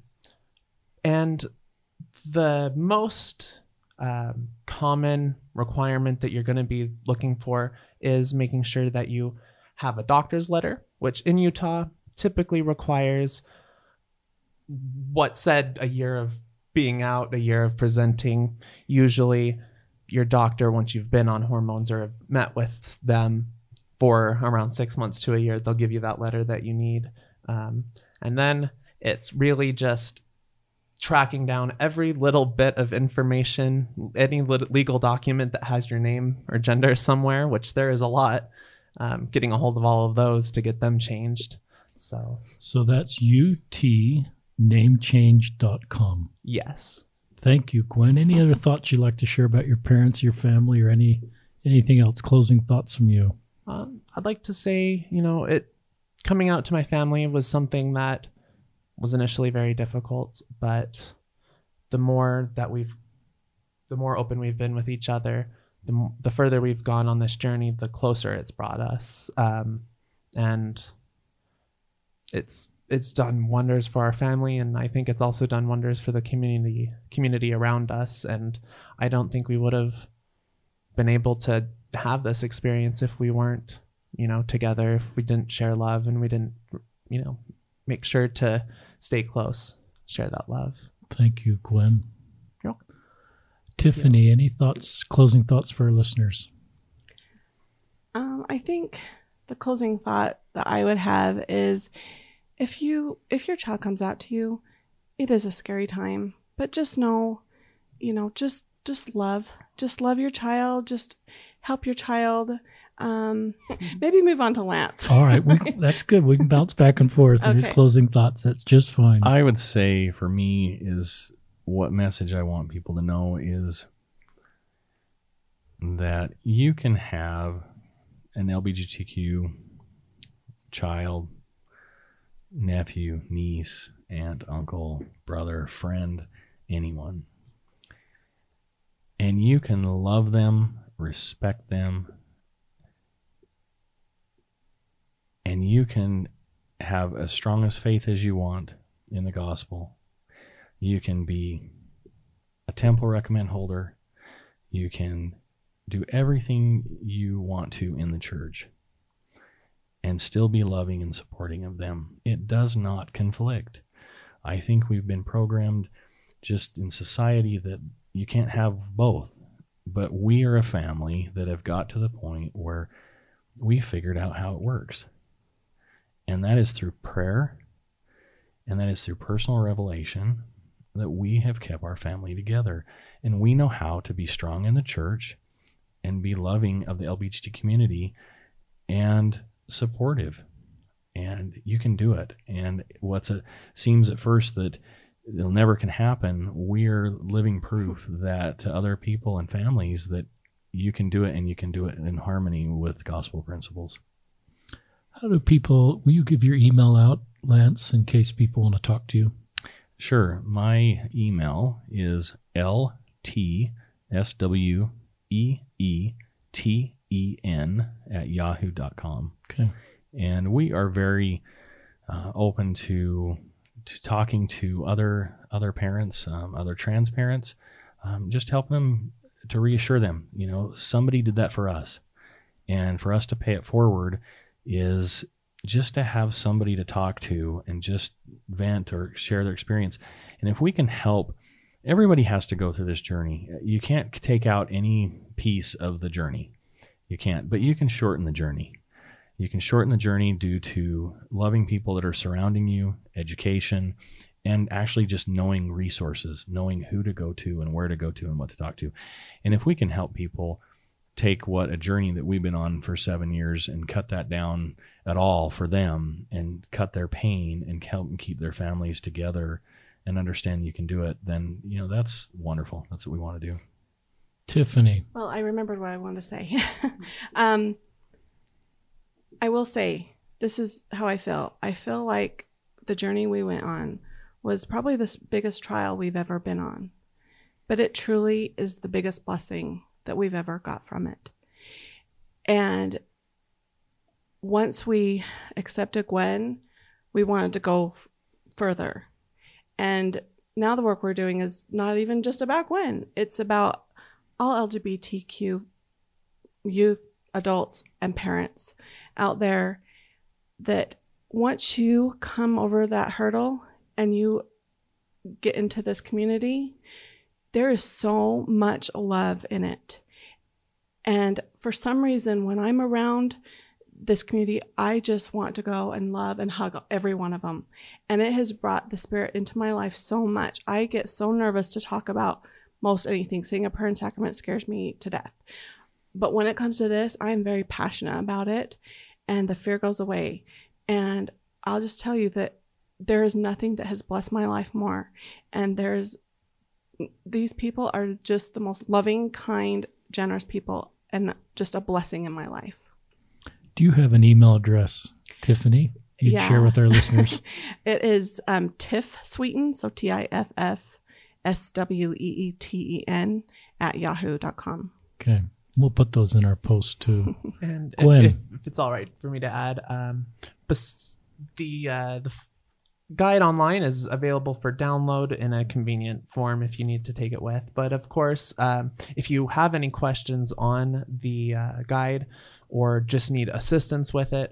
and the most um, common requirement that you're going to be looking for is making sure that you have a doctor's letter, which in Utah typically requires what said a year of being out, a year of presenting. Usually your doctor, once you've been on hormones or have met with them for around six months to a year, they'll give you that letter that you need. Um, and then it's really just tracking down every little bit of information, any lit- legal document that has your name or gender somewhere, which there is a lot, um, getting a hold of all of those to get them changed. So So that's u t name change dot com. yes. Thank you, Gwen. Any other thoughts you'd like to share about your parents, your family, or any anything else? Closing thoughts from you. Um, I'd like to say, you know, it coming out to my family was something that was initially very difficult, but the more that we've, the more open we've been with each other, the m- the further we've gone on this journey, the closer it's brought us, um, and it's it's done wonders for our family, and I think it's also done wonders for the community community around us. And I don't think we would have been able to have this experience if we weren't, you know, together, if we didn't share love and we didn't, you know, make sure to stay close, share that love. Thank you, Gwen. You're welcome. Tiffany, any thoughts, closing thoughts for our listeners? Um, I think the closing thought that I would have is if you if your child comes out to you, it is a scary time, but just know, you know, just just love, just love your child, just help your child. Um, maybe move on to Lance. All right, we, that's good. We can bounce back and forth. And his Okay. closing thoughts. That's just fine. I would say for me is what message I want people to know is that you can have an L G B T Q child, nephew, niece, aunt, uncle, brother, friend, anyone. And you can love them, respect them, and you can have as strong as faith as you want in the gospel. You can be a temple recommend holder. You can do everything you want to in the church and still be loving and supporting of them. It does not conflict. I think we've been programmed just in society that you can't have both. But we are a family that have got to the point where we figured out how it works. And that is through prayer, and that is through personal revelation, that we have kept our family together. And we know how to be strong in the church and be loving of the L G B T community and supportive. And you can do it. And what's a seems at first that it'll never can happen, we're living proof that to other people and families that you can do it, and you can do it in harmony with gospel principles. How do people, will you give your email out, Lance, in case people want to talk to you? Sure. My email is L T S W E E T E N at yahoo dot com. Okay. And we are very uh, open to to talking to other other parents, um, other trans parents, um, just helping them to reassure them, you know, somebody did that for us. And for us to pay it forward is just to have somebody to talk to and just vent or share their experience. And if we can help, everybody has to go through this journey. You can't take out any piece of the journey. You can't, but you can shorten the journey. You can shorten the journey due to loving people that are surrounding you, education, and actually just knowing resources, knowing who to go to and where to go to and what to talk to. And if we can help people take what a journey that we've been on for seven years and cut that down at all for them and cut their pain and help them keep their families together and understand you can do it, then, you know, that's wonderful. That's what we want to do. Tiffany. Well, I remembered what I wanted to say. um, I will say, this is how I feel. I feel like the journey we went on was probably the biggest trial we've ever been on. But it truly is the biggest blessing that we've ever got from it. And once we accepted Gwen, we wanted to go f- further. And now the work we're doing is not even just about Gwen. It's about all L G B T Q youth, adults, and parents out there that once you come over that hurdle and you get into this community, there is so much love in it. And for some reason, when I'm around this community, I just want to go and love and hug every one of them. And it has brought the Spirit into my life so much. I get so nervous to talk about most anything. Saying a prayer and sacrament scares me to death. But when it comes to this, I'm very passionate about it, and the fear goes away. And I'll just tell you that there is nothing that has blessed my life more. And there's these people are just the most loving, kind, generous people, and just a blessing in my life. Do you have an email address, Tiffany, you'd Yeah. share with our listeners? It is um, Tiff Sweeten, so T I F F S W E E T E N at yahoo dot com. Okay. We'll put those in our post too. And if, Gwen. if, if it's all right for me to add, um, bes- the uh, the f- guide online is available for download in a convenient form if you need to take it with. But of course, um, if you have any questions on the uh, guide or just need assistance with it,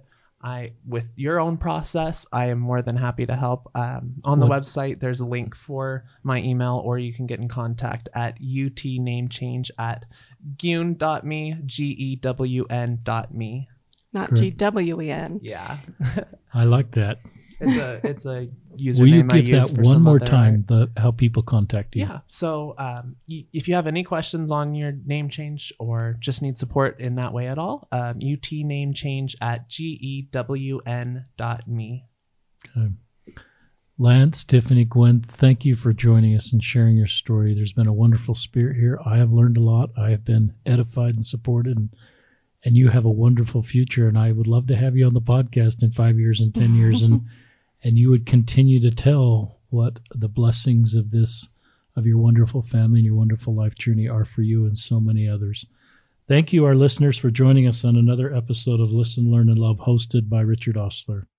I with your own process, I am more than happy to help. Um, on the What- website, there's a link for my email, or you can get in contact at utnamechange at gewn dot me, G E W N dot me. Not Correct. G W E N. Yeah. I like that. It's a it's a username Will you I give use that for one some more other time, the, how people contact you? Yeah. So um, y- if you have any questions on your name change or just need support in that way at all, um, utnamechange at G E W N dot me. Okay. Lance, Tiffany, Gwen, thank you for joining us and sharing your story. There's been a wonderful spirit here. I have learned a lot. I have been edified and supported, and and you have a wonderful future. And I would love to have you on the podcast in five years and ten years, and and you would continue to tell what the blessings of this, of your wonderful family and your wonderful life journey are for you and so many others. Thank you, our listeners, for joining us on another episode of Listen, Learn, and Love, hosted by Richard Ostler.